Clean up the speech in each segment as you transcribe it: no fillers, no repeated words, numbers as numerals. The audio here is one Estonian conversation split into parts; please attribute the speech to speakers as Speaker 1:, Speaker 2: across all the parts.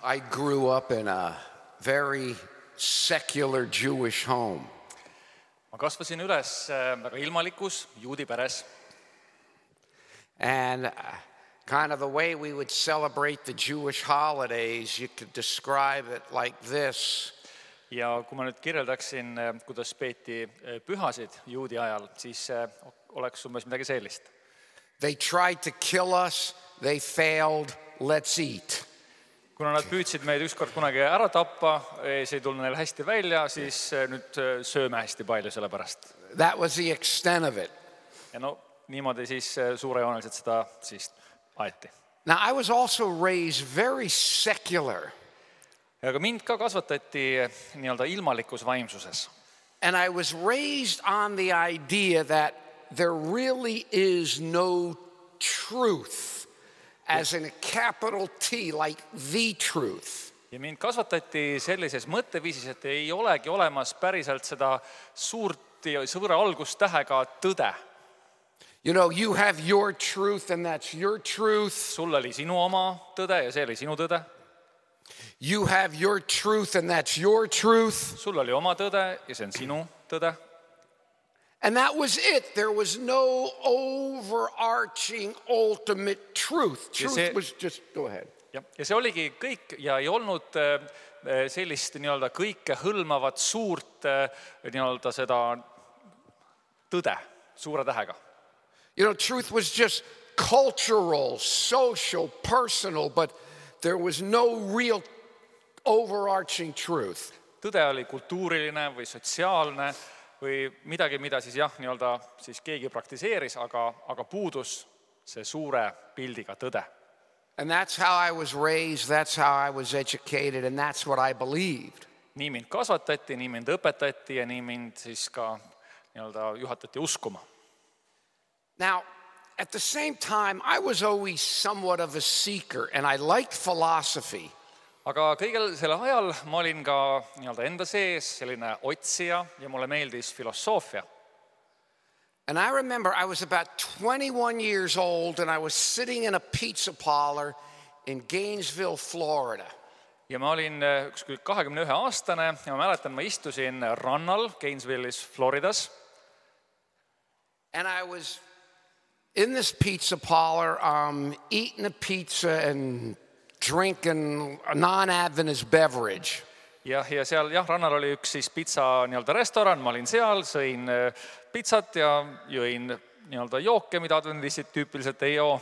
Speaker 1: I grew up in a very secular Jewish home.
Speaker 2: Ma kasvasin üles väga ilmalikus juudi peres.
Speaker 1: And kind of the way we would celebrate the Jewish holidays, you could describe it like this.
Speaker 2: Ja kui ma nüüd kirjeldaksin, kuidas peeti pühasid juudi ajal, siis oleks umbes midagi sellist.
Speaker 1: They tried to kill us, they failed, let's eat.
Speaker 2: Kuna nad püüdsid meid ükskord kunagi ära tappa, see ei tulnud neil hästi välja, siis nüüd sööme hästi palju selle pärast.
Speaker 1: That was the extent of it.
Speaker 2: Ja no niimoodi siis suurejooneliselt seda siis aeti.
Speaker 1: Now, I was also raised very secular.
Speaker 2: Aga mind ka kasvatati nii-öelda ilmalikus vaimsuses.
Speaker 1: And I was raised on the idea that there really is no truth, as in a capital T, like the truth.
Speaker 2: Ja mind kasvatati sellises mõtteviisis, et ei olegi olemas päriselt seda suurt ja suure algustähega tõde.
Speaker 1: You know, you have your truth and that's your truth.
Speaker 2: Sul oli sinu oma tõde ja see oli sinu tõde.
Speaker 1: You have your truth and that's your truth.
Speaker 2: Sul oli oma tõde ja see on sinu tõde.
Speaker 1: And that was it. There was no overarching ultimate truth. Truth was just, go ahead.
Speaker 2: Ja see oligi kõik ja ei olnud sellist nii-öelda kõike hõlmavat suurt nii-öelda seda tõde suure tähega.
Speaker 1: You know, truth was just cultural, social, personal, but there was no real overarching truth.
Speaker 2: Tõde oli kultuuriline või sotsiaalne või midagi, mida siis jah, nii-öelda siis keegi praktiseeris, aga puudus see suure pildiga tõde.
Speaker 1: And that's how I was raised, that's how I was educated, and that's what I believed.
Speaker 2: Nii mind kasvatati, nii mind õpetati ja nii mind siis ka nii-öelda juhatati uskuma.
Speaker 1: Now, at the same time, I was always somewhat of a seeker, and I liked philosophy.
Speaker 2: Aga kõigel selle ajal ma olin ka nii-öelda enda sees selline otsija ja mulle meeldis filosoofia.
Speaker 1: And I remember I was about 21 years old and I was sitting in a pizza parlor in Gainesville, Florida.
Speaker 2: Ja ma olin 21-aastane ja ma mäletan, ma istusin rannal Gainesville'is, Floridas.
Speaker 1: And I was in this pizza parlor eating a pizza and drinking a non-Adventist beverage.
Speaker 2: Ja seal rannal oli üks siis pitsa nii-öelda restoran, ma olin seal, sõin pitsat ja jõin nii-öelda jooke, mida adventistid tüüpiliselt ei joo.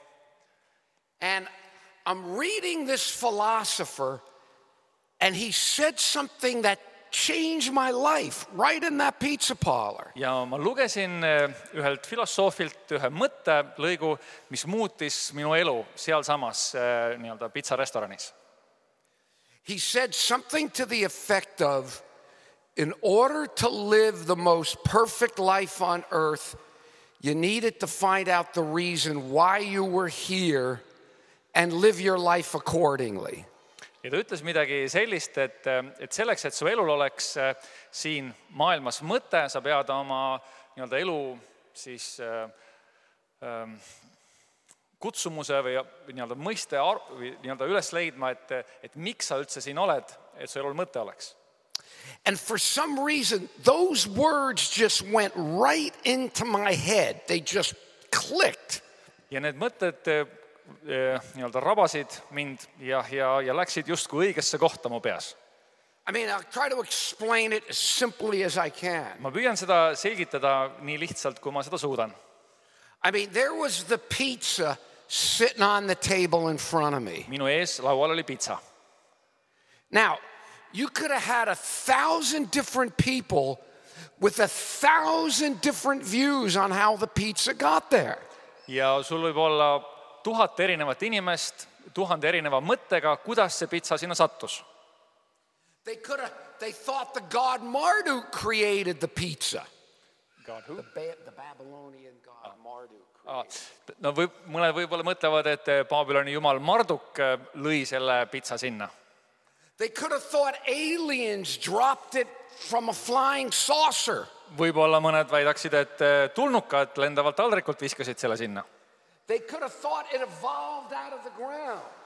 Speaker 1: And I'm reading this philosopher and he said something that changed my life right in that pizza parlor.
Speaker 2: Ja ma lugesin ühelt filosoofilt ühe mõttelõigu, mis muutis minu elu sealsamas nii-öelda pitsarestoranis.
Speaker 1: He said something to the effect of, in order to live the most perfect life on earth, you needed to find out the reason why you were here and live your life accordingly.
Speaker 2: Ja ta ütles midagi sellist, et selleks, et su elul oleks siin maailmas mõte, sa pead oma nii-öelda elu siis kutsumuse või nii-öelda mõiste või nii-öelda üles leidma, et miks sa üldse siin oled, et su elul mõte oleks.
Speaker 1: And for some reason, those words just went right into my head. They just clicked.
Speaker 2: Ja need mõtted nii-öelda rabasid mind ja läksid justkui õigesse kohta mu peas.
Speaker 1: I mean, I'll try to explain it as simply as I can.
Speaker 2: Ma püüan seda selgitada nii lihtsalt, kui ma seda suudan.
Speaker 1: I mean, there was the pizza sitting on the table in front of me.
Speaker 2: Minu ees laual oli pitsa.
Speaker 1: Now, you could have had 1,000 different people with 1,000 different views on how the pizza got there.
Speaker 2: Ja sul võib olla 1000 erinevat inimest, 1000 erineva mõttega, kuidas see pitsa sinna sattus.
Speaker 1: They thought the god Marduk created the pizza.
Speaker 2: God who?
Speaker 1: The Babylonian god Marduk.
Speaker 2: No mõned võib-olla mõtlevad, et Babyloni jumal Marduk lõi selle pitsa sinna.
Speaker 1: They could have thought aliens dropped it from a flying saucer.
Speaker 2: Võib-olla mõned väidaksid, et tulnukad lendavalt taldrikult viskasid selle sinna.
Speaker 1: They could have thought it evolved out of the ground.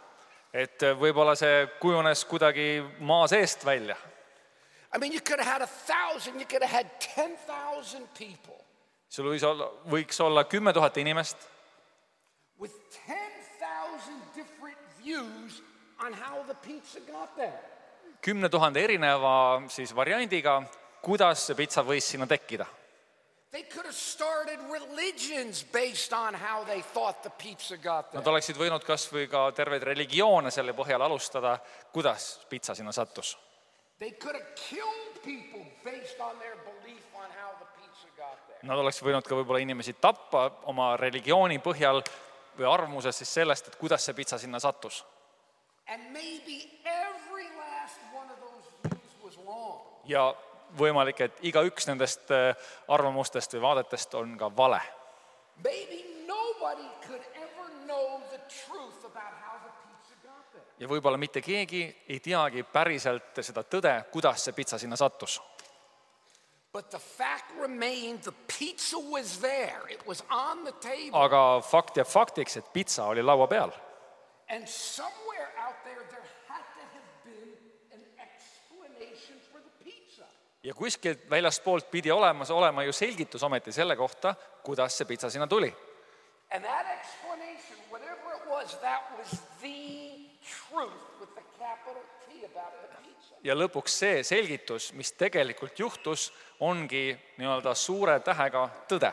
Speaker 2: Et võib-olla see kujunes kuidagi maa seest välja.
Speaker 1: I mean, you could have had 1,000, you could have had 10,000 people
Speaker 2: Sul võiks olla 10 000 inimest
Speaker 1: with 10,000 different views on how the pizza got there.
Speaker 2: 10 000 erineva siis variandiga, kuidas see pitsa võis sinna tekkida.
Speaker 1: They could have started religions based on how they thought the pizza got there.
Speaker 2: Nad oleksid võinud kas või ka terveid religioone selle põhjal alustada, kuidas pitsa sinna sattus.
Speaker 1: They could have killed people based on their belief on how the pizza got there.
Speaker 2: Nad oleksid võinud ka võib-olla inimesi tappa oma religiooni põhjal või arvamuses siis sellest, et kuidas see pitsa sinna sattus.
Speaker 1: And maybe every last one of those views was wrong.
Speaker 2: Ja võimalik, et iga üks nendest arvamustest või vaadetest on ka vale.
Speaker 1: Maybe nobody could ever know the truth about how the pizza got there.
Speaker 2: Ja võib-olla mitte keegi ei teagi päriselt seda tõde, kuidas see pitsa sinna sattus.
Speaker 1: But the fact remained the pizza was there. It was on the table.
Speaker 2: Aga fakt jääb faktiks, et pitsa oli laua peal.
Speaker 1: And somewhere out there had to have been an explanation for the pizza.
Speaker 2: Ja kuskilt väljaspoolt pidi olema ju selgitus ometi selle kohta, kuidas see pitsa sinna tuli.
Speaker 1: And that explanation, whatever it was, that was the truth with the capital T about the pizza.
Speaker 2: Ja lõpuks see selgitus, mis tegelikult juhtus, ongi nii-öelda suure tähega tõde.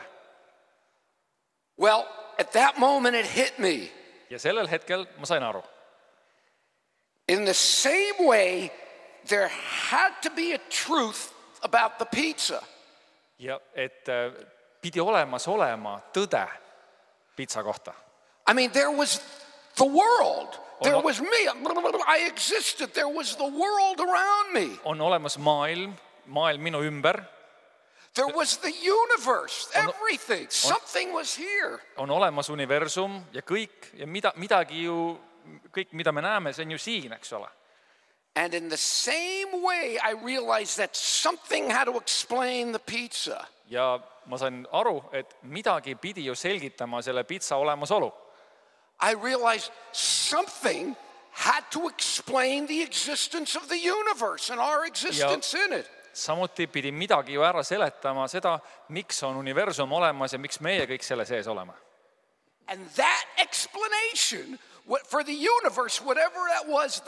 Speaker 1: Well, at that moment it hit me.
Speaker 2: Ja sellel hetkel ma sain aru.
Speaker 1: In the same way, there had to be a truth about the pizza.
Speaker 2: Ja et pidi olema tõde pitsa kohta.
Speaker 1: I mean, there was the world. There was me. I existed. There was the world around me.
Speaker 2: On olemas maailm minu ümber.
Speaker 1: There was the universe, everything. Something was here.
Speaker 2: On olemas universum ja kõik ja midagi ju, kõik mida me näeme, see on ju siin, eks ole.
Speaker 1: And in the same way, I realized that something had to explain the pizza.
Speaker 2: Ja ma sain aru, et midagi pidi ju selgitama selle pitsa olemasolu.
Speaker 1: I realized something had to explain the existence of the universe and our existence in it.
Speaker 2: Samuti pidi midagi ju ära seletama seda, miks on universum olemas ja miks meie kõik selle sees oleme.
Speaker 1: And that explanation for the universe, whatever that was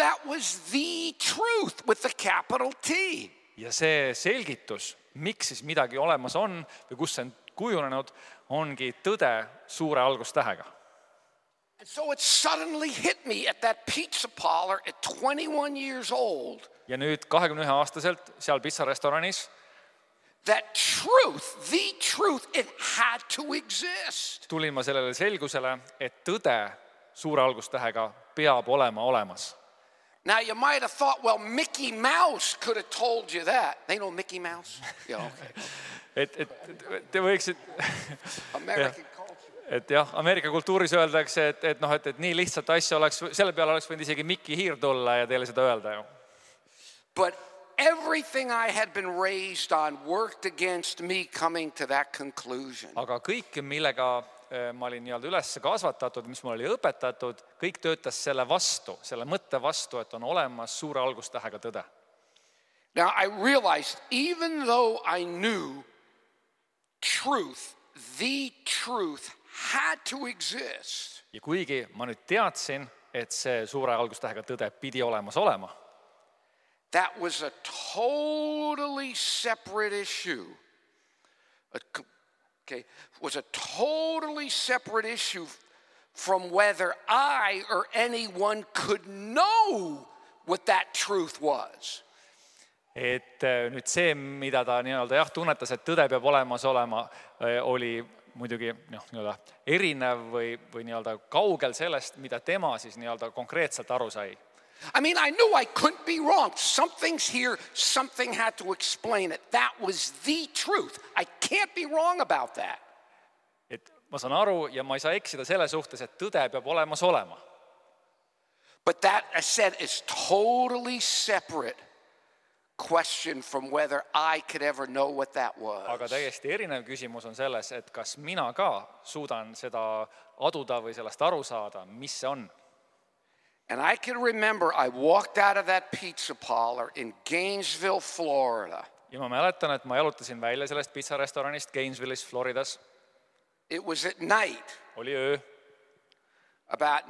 Speaker 1: the truth with the capital T.
Speaker 2: Ja see selgitus, miks siis midagi olemas on või kus see on kujunenud, ongi tõde suure algustähega.
Speaker 1: And so it suddenly hit me at that pizza parlor at 21 years old.
Speaker 2: Ja nüüd 21-aastaselt seal pitsarestoranis.
Speaker 1: That truth, the truth, it had to exist.
Speaker 2: Tulin ma sellele selgusele, et tõde suure algustähega peab olema olemas.
Speaker 1: Now you might have thought, well, Mickey Mouse could have told you that. They know Mickey Mouse? Yeah, okay.
Speaker 2: Te võiksid...
Speaker 1: American culture.
Speaker 2: Et jah, Ameerika kultuuris öeldakse, et nii lihtsalt asja oleks, selle peale oleks võinud isegi Mickey Hiir tulla ja teile seda öelda ju.
Speaker 1: But everything I had been raised on worked against me coming to that conclusion.
Speaker 2: Aga kõik, millega ma olin nii-öelda üles kasvatatud, mis mul oli õpetatud, kõik töötas selle vastu, selle mõtte vastu, et on olemas suure algustähega tõde.
Speaker 1: Now I realized, even though I knew truth, the truth had to exist.
Speaker 2: Ja kuigi ma nüüd teadsin, et see suure algustähega tõde pidi olemas olema,
Speaker 1: that was a totally separate issue. Was a totally separate issue from whether I or anyone could know what that truth was.
Speaker 2: Et nüüd see, mida ta nii-öelda tunnetas, et tõde peab olemas olema, oli muidugi nii-öelda erinev või nii-öelda kaugel sellest, mida tema siis nii-öelda konkreetselt aru sai.
Speaker 1: I mean, I knew I couldn't be wrong. Something's here, something had to explain it. That was the truth. I can't be wrong about that.
Speaker 2: Et ma saan aru ja ma ei saa eksida selle suhtes, et tõde peab olemas olema.
Speaker 1: But that, I said, is totally separate question from whether I could ever know what that was.
Speaker 2: Aga täiesti erinev küsimus on selles, et kas mina ka suudan seda aduda või sellest aru saada, mis see on.
Speaker 1: And I can remember I walked out of that pizza parlor in Gainesville, Florida.
Speaker 2: Ja ma mäletan, et ma jalutasin välja sellest pitsarestoranist Gainesvilles, Floridas.
Speaker 1: It was at night,
Speaker 2: Oli öö,
Speaker 1: about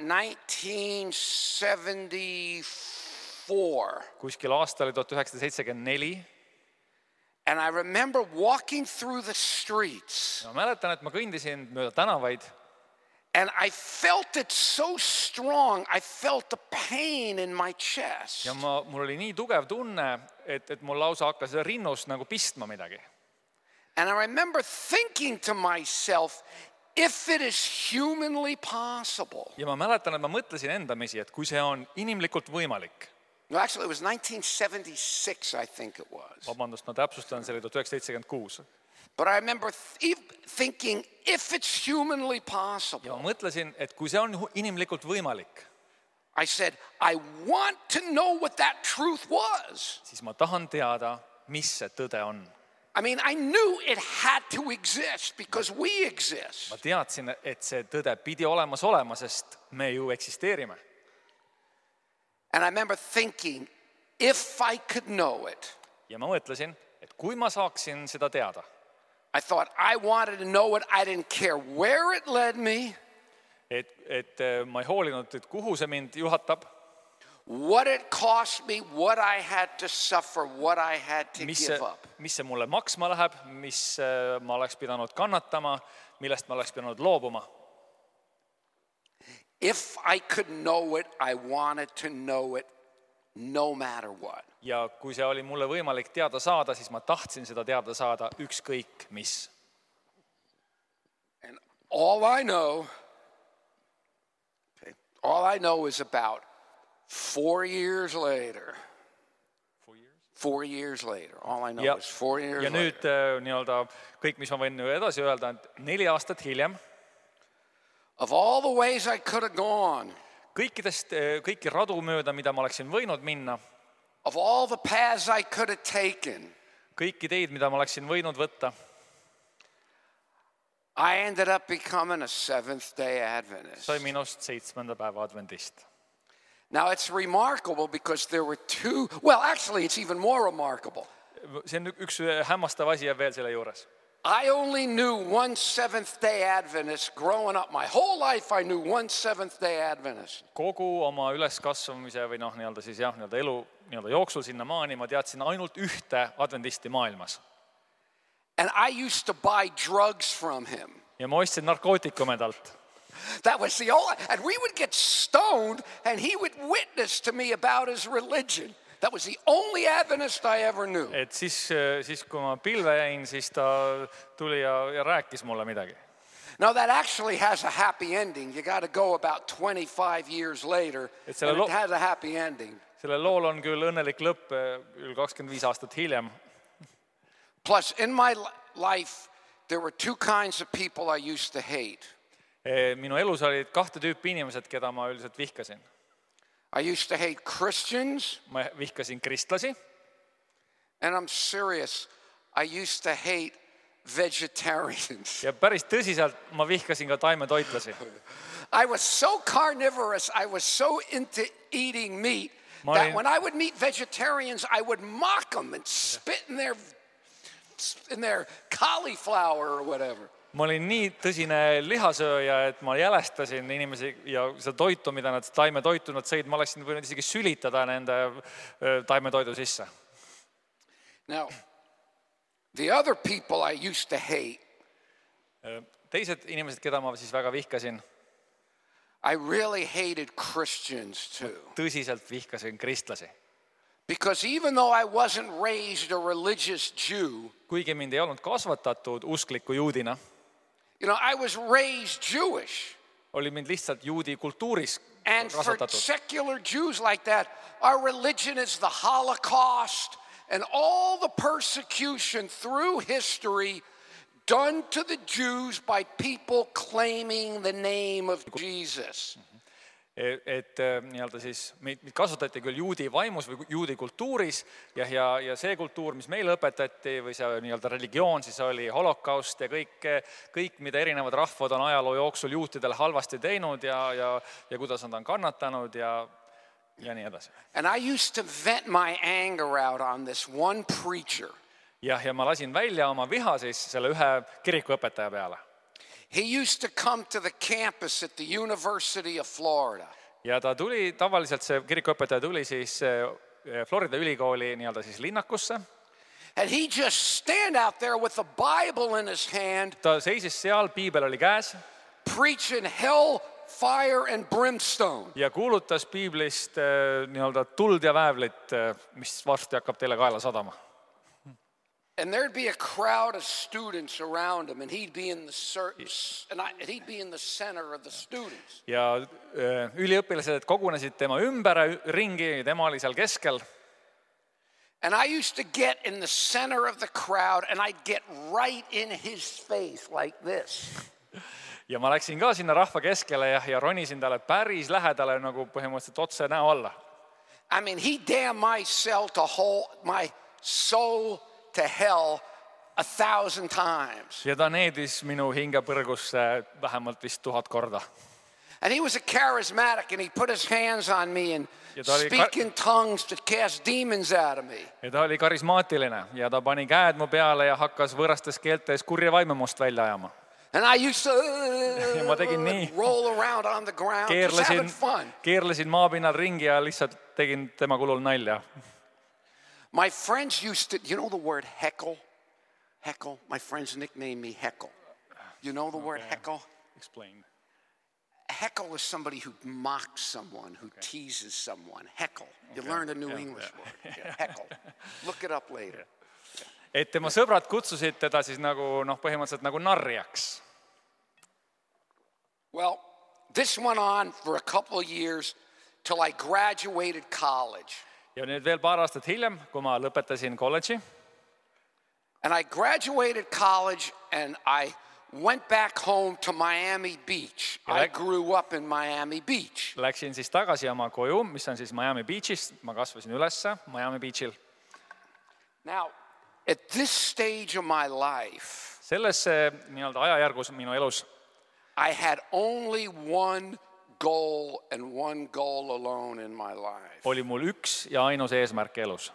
Speaker 1: 1974.
Speaker 2: kuskil aasta oli 1974.
Speaker 1: And I remember walking through the streets.
Speaker 2: Ma mäletan, et ma kõndisin mööda tänavaid.
Speaker 1: And I felt it so strong. I felt the pain in my chest.
Speaker 2: Ja mul oli nii tugev tunne, et mul lausa hakkas rinnust nagu pistma midagi.
Speaker 1: And I remember thinking to myself, if it is humanly possible.
Speaker 2: Ja ma mäletan, et ma mõtlesin endamisi, et kui see on inimlikult võimalik.
Speaker 1: No, actually, it was 1976, I think it was.
Speaker 2: Vabandust, ma täpsustan, see oli 1976.
Speaker 1: But I remember thinking, if it's humanly
Speaker 2: Ja
Speaker 1: possible.
Speaker 2: ma mõtlesin, et kui see on inimlikult võimalik,
Speaker 1: I said, I want to know what that truth was.
Speaker 2: siis ma tahan teada, mis see tõde on.
Speaker 1: I mean, I knew it had to exist because we exist.
Speaker 2: Ma teadsin, et see tõde pidi olemas olema, sest me ju eksisteerime.
Speaker 1: And I remember thinking, if I could know it,
Speaker 2: Ja ma mõtlesin, et kui ma saaksin seda teada,
Speaker 1: I thought I wanted to know it. I didn't care where it led me,
Speaker 2: et ma ei hoolinud, et kuhu see mind juhatab,
Speaker 1: what it cost me, what I had to suffer, what I had to
Speaker 2: mis
Speaker 1: give up.
Speaker 2: see mulle maksma läheb, mis ma oleks pidanud kannatama, millest ma oleks pidanud loobuma.
Speaker 1: If I could know it, I wanted to know it no matter what.
Speaker 2: Ja kui see oli mulle võimalik teada saada, siis ma tahtsin seda teada saada ükskõik mis.
Speaker 1: And all I know is about 4 years later. 4 years later. All I know
Speaker 2: Ja,
Speaker 1: is 4 years
Speaker 2: ja nüüd
Speaker 1: later.
Speaker 2: nii-öelda kõik, mis ma võin edasi öelda, et 4 aastat hiljem,
Speaker 1: Of all the ways I could have gone,
Speaker 2: kõiki radu mööda, mida ma oleksin võinud minna,
Speaker 1: of all the paths I could have taken,
Speaker 2: kõiki teid, mida ma oleksin võinud võtta,
Speaker 1: I ended up becoming a Seventh-day Adventist.
Speaker 2: sai minust 7. päeva adventist.
Speaker 1: Now, it's remarkable because there were two, well, actually, it's even more remarkable.
Speaker 2: See on üks hämmastav asi ja veel selle juures.
Speaker 1: I only knew one Seventh-day Adventist growing up. My whole life I knew one Seventh-day Adventist.
Speaker 2: Kogu oma üleskasvamise või nii-öelda siis jah, nii-öelda elu nii-öelda jooksul sinna maani ma teadsin ainult ühte adventisti maailmas.
Speaker 1: And I used to buy drugs from him.
Speaker 2: Ja ma ostsin narkootikume talt.
Speaker 1: That was the only, and we would get stoned and he would witness to me about his religion. That was the only Adventist I ever knew.
Speaker 2: Et siis kui ma pilve jäin, siis ta tuli ja rääkis mulle midagi.
Speaker 1: Now that actually has a happy ending. You got to go about 25 years later
Speaker 2: It's
Speaker 1: and
Speaker 2: a
Speaker 1: it has a happy ending.
Speaker 2: Sellel lool on küll õnnelik lõpp, küll 25 aastat hiljem.
Speaker 1: Plus, in my life, there were two kinds of people I used to hate.
Speaker 2: Minu elus olid 2 tüüpi inimesed, keda ma üldiselt vihkasin.
Speaker 1: I used to hate Christians,
Speaker 2: Ma vihkasin kristlasi
Speaker 1: and I'm serious, I used to hate vegetarians.
Speaker 2: ja päris tõsiselt ma vihkasin ka taimetoitlasi.
Speaker 1: I was so carnivorous, I was so into eating meat,
Speaker 2: Ma
Speaker 1: that
Speaker 2: olin-
Speaker 1: when I would meet vegetarians, I would mock them and spit in their cauliflower or whatever.
Speaker 2: Ma olin nii tõsine lihasööja, et ma jälestasin inimesi ja seda toitu, mida nad taimetoitu nad sõid, ma oleksin võinud isegi sülitada nende taimetoidu sisse.
Speaker 1: Now, the other people I used to hate,
Speaker 2: Teised inimesed, keda ma siis väga vihkasin,
Speaker 1: I really hated Christians too.
Speaker 2: tõsiselt vihkasin kristlasi.
Speaker 1: Because even though I wasn't raised a religious Jew,
Speaker 2: Kuigi mind ei olnud kasvatatud uskliku juudina,
Speaker 1: you know, I was raised Jewish.
Speaker 2: oli mind lihtsalt juudi kultuuris
Speaker 1: And for
Speaker 2: kasvatatud.
Speaker 1: secular Jews like that, our religion is the Holocaust and all the persecution through history done to the Jews by people claiming the name of Jesus.
Speaker 2: Et nii-öelda siis meid kasutati küll juudi vaimus või juudi kultuuris ja see kultuur, mis meile õpetati või see nii-öelda religioon, siis oli holokaust ja kõik, mida erinevad rahvad on ajaloo jooksul juutidele halvasti teinud ja kuidas nad on kannatanud ja ja nii edasi.
Speaker 1: And I used to vent my anger out on this one preacher.
Speaker 2: Ja ma lasin välja oma viha siis selle ühe kirikuõpetaja peale.
Speaker 1: He used to come to the campus at the University of Florida.
Speaker 2: Ja ta tuli, tavaliselt see kirikuõpetaja tuli siis Florida ülikooli nii-öelda siis linnakusse.
Speaker 1: And he just stand out there with the Bible in his hand.
Speaker 2: Ta seisis seal, piibel oli käes.
Speaker 1: Preaching hell, fire and brimstone.
Speaker 2: Ja kuulutas piiblist nii-öelda tuld ja väävlit, mis varsti hakkab teile kaela sadama.
Speaker 1: And there'd be a crowd of students around him, and he'd be in the center of the students.
Speaker 2: Ja üliõpilased kogunesid tema ümber ringi, tema oli seal keskel.
Speaker 1: And I used to get in the center of the crowd, and I'd get right in his face like this.
Speaker 2: Ja ma läksin ka sinna rahva keskele ja ronisin talle päris lähedale nagu põhimõtteliselt otse näo alla.
Speaker 1: I mean, he damned my soul to hell 1,000 times.
Speaker 2: Ja ta needis minu hinge põrgusse vähemalt vist 1000 korda.
Speaker 1: And he was a charismatic, and he put his hands on me and speak in tongues to cast demons out of me.
Speaker 2: Ja ta oli karismaatiline ja ta pani käed mu peale ja hakkas võõrastes keeltes kurja vaime must välja ajama.
Speaker 1: And I used to
Speaker 2: ma tegin nii.
Speaker 1: Roll around on the ground, just having fun.
Speaker 2: Keerlesin maapinnal ringi ja lihtsalt tegin tema kulul nalja.
Speaker 1: My friends used to, you know the word heckle? Heckle. My friends nicknamed me Heckle. You know the word heckle?
Speaker 2: Explain.
Speaker 1: Heckle is somebody who mocks someone, who teases someone. Heckle. You learned a new English word. Yeah, heckle. Look it up later.
Speaker 2: Et tema sõbrad kutsusid teda siis nagu, põhimõtteliselt nagu narjaks.
Speaker 1: Well, this went on for a couple of years till I graduated college.
Speaker 2: Ja nüüd veel paar aastat hiljem, kui ma lõpetasin kolledži.
Speaker 1: And I graduated college and I went back home to Miami Beach. I grew up in Miami Beach.
Speaker 2: Läksin siis tagasi oma koju, mis on siis Miami Beachis. Ma kasvasin ülesse Miami Beachil.
Speaker 1: Now, at this stage of my life,
Speaker 2: selles nii-öelda ajajärgus minu elus,
Speaker 1: I had only one goal and one goal alone in my life.
Speaker 2: Oli mul üks ja ainus eesmärk elus.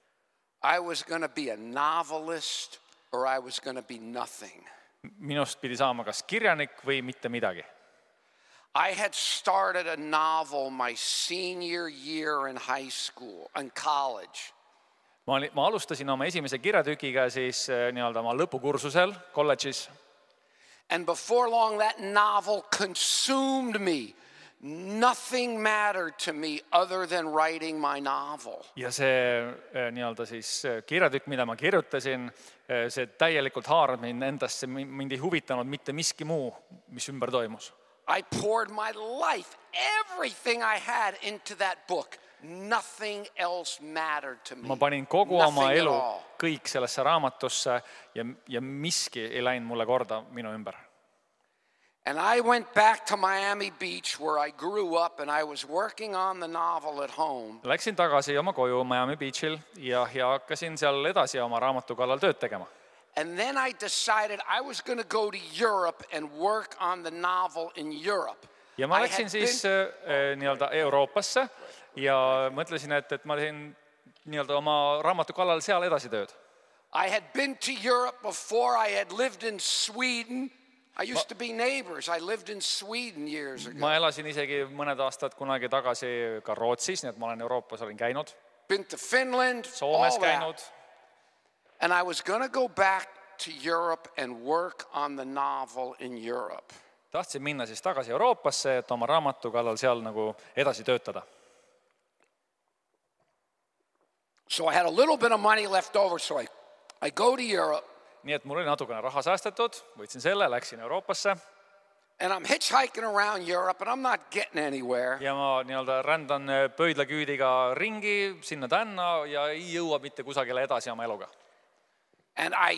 Speaker 1: I was going to be a novelist or I was going to be nothing.
Speaker 2: Minust pidi saama kas kirjanik või mitte midagi.
Speaker 1: I had started a novel my senior year in high school, in college.
Speaker 2: Ma alustasin oma esimese kirjatükiga siis nii-öelda oma lõpukursusel kolledžis.
Speaker 1: And before long that novel consumed me. Nothing mattered to me other than writing my novel.
Speaker 2: Ja see nii-öelda siis kirjatükk, mida ma kirjutasin, see täielikult haarad mind endasse, mind ei huvitanud mitte miski muu, mis ümber toimus.
Speaker 1: I poured my life, everything I had into that book. Nothing else mattered to me.
Speaker 2: Ma panin kogu oma elu kõik sellesse raamatusse ja miski ei läinud mulle korda minu ümber.
Speaker 1: And I went back to Miami Beach where I grew up and I was working on the novel at home.
Speaker 2: Läksin tagasi oma koju Miami Beachil ja hakkasin seal edasi oma raamatu kallal tööd tegema.
Speaker 1: And then I decided I was going to go to Europe and work on the novel in Europe.
Speaker 2: Ja ma läksin siis nii-öelda Euroopasse ja mõtlesin, et ma teen nii-öelda oma raamatu kallal seal edasi tööd.
Speaker 1: I had been to Europe before. I had lived in Sweden. I used to be neighbors. I lived in Sweden years ago.
Speaker 2: Ma elasin isegi mõned aastad kunagi tagasi ka Rootsis, nii et ma olen Euroopas olin käinud.
Speaker 1: Been to Finland,
Speaker 2: Soomes
Speaker 1: all
Speaker 2: käinud.
Speaker 1: that. And I was going to go back to Europe and work on the novel in Europe.
Speaker 2: Tahtsin minna siis tagasi Euroopasse, et oma raamatu kallal seal nagu edasi töötada.
Speaker 1: So I had a little bit of money left over, so I go to Europe.
Speaker 2: Nii et mul oli natukene raha säästetud, võtsin selle, läksin Euroopasse.
Speaker 1: And I'm hitchhiking around Europe and I'm not getting anywhere.
Speaker 2: Ja ma nii-öelda rändan pöidlaküüdiga ringi sinna tänna ja ei jõua mitte kusagile edasi oma eluga.
Speaker 1: And I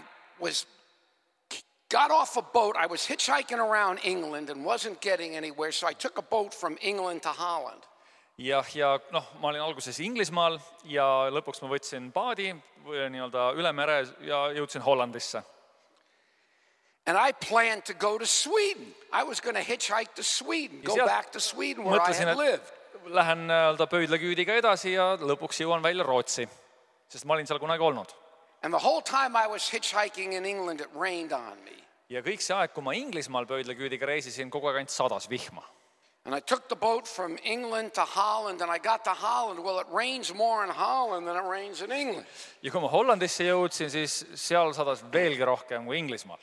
Speaker 1: got off a boat. I was hitchhiking around England and wasn't getting anywhere, so I took a boat from England to Holland.
Speaker 2: Ja ma olin alguses Inglismaal ja lõpuks ma võtsin paadi nii-öelda üle mere ja jõudsin Hollandisse.
Speaker 1: And I planned to go to Sweden. I was going to hitchhike to Sweden, go back to Sweden where I had lived.
Speaker 2: lähen pöidlaküüdiga edasi ja lõpuks jõuan välja Rootsi, sest ma olin seal kunagi olnud.
Speaker 1: And the whole time I was hitchhiking in England, it rained on me.
Speaker 2: Ja kõik see aeg, kui ma Inglismaal pöidlaküüdiga reisisin, kogu aeg ainult sadas vihma.
Speaker 1: And I took the boat from England to Holland, and I got to Holland. Well, it rains more in Holland than it rains in England.
Speaker 2: Ja kui ma Hollandisse jõudsin, siis seal sadas veelgi rohkem kui Inglismaal.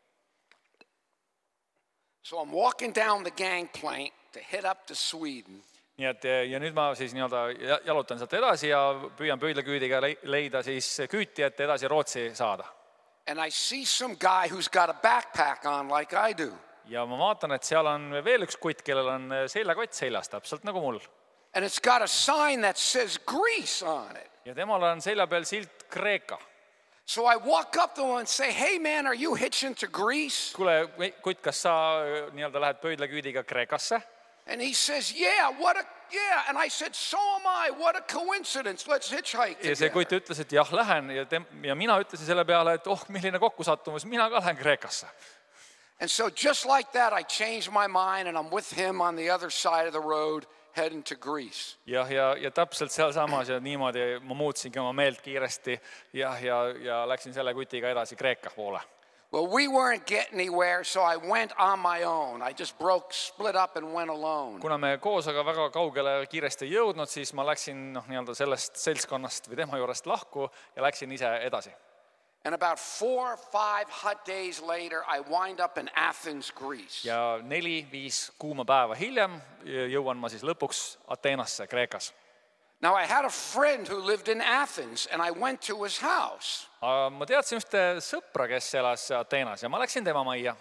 Speaker 1: So I'm walking down the gangplank to head up to Sweden.
Speaker 2: Nii et ja nüüd ma siis jalutan sealt edasi ja püüan pöidlaküüdiga leida siis küüti, et edasi Rootsi saada.
Speaker 1: And I see some guy who's got a backpack on like I do.
Speaker 2: Ja ma vaatan, et seal on veel üks kutt, kellel on seljakott seljas, täpselt nagu mul.
Speaker 1: And it's got a sign that says Greece on it.
Speaker 2: Ja temal on selja peal silt Kreeka.
Speaker 1: So I walk up to him and say, hey man, are you hitching to Greece?
Speaker 2: Kuule, kutt, kas sa lähed pöidlaküüdiga Kreekasse?
Speaker 1: And he says, yeah. And I said, so am I. What a coincidence. Let's hitchhike
Speaker 2: Ja see kutt ütles, et jah, lähen. Ja mina ütlesin selle peale, et milline kokkusattumus, mina ka lähen Kreekasse.
Speaker 1: And so just like that, I changed my mind and I'm with him on the other side of the road heading to Greece.
Speaker 2: Ja täpselt sealsamas ja niimoodi ma muutsingi oma meelt kiiresti ja läksin selle kutiga edasi Kreeka poole.
Speaker 1: Well, we weren't getting anywhere, so I went on my own. I just split up and went alone.
Speaker 2: Kuna me koos aga väga kaugele kiiresti ei jõudnud, siis ma läksin sellest seltskonnast või tema juurest lahku ja läksin ise edasi.
Speaker 1: And about 4 or 5 hot days later, I wind up in Athens, Greece.
Speaker 2: Ja 4-5 kuuma päeva hiljem jõuan ma siis lõpuks Ateenasse, Kreekas.
Speaker 1: Now I had a friend who lived in Athens and I went to his house.
Speaker 2: Ma teadsin ühte sõpra, kes elas Ateenas ja ma läksin tema majja.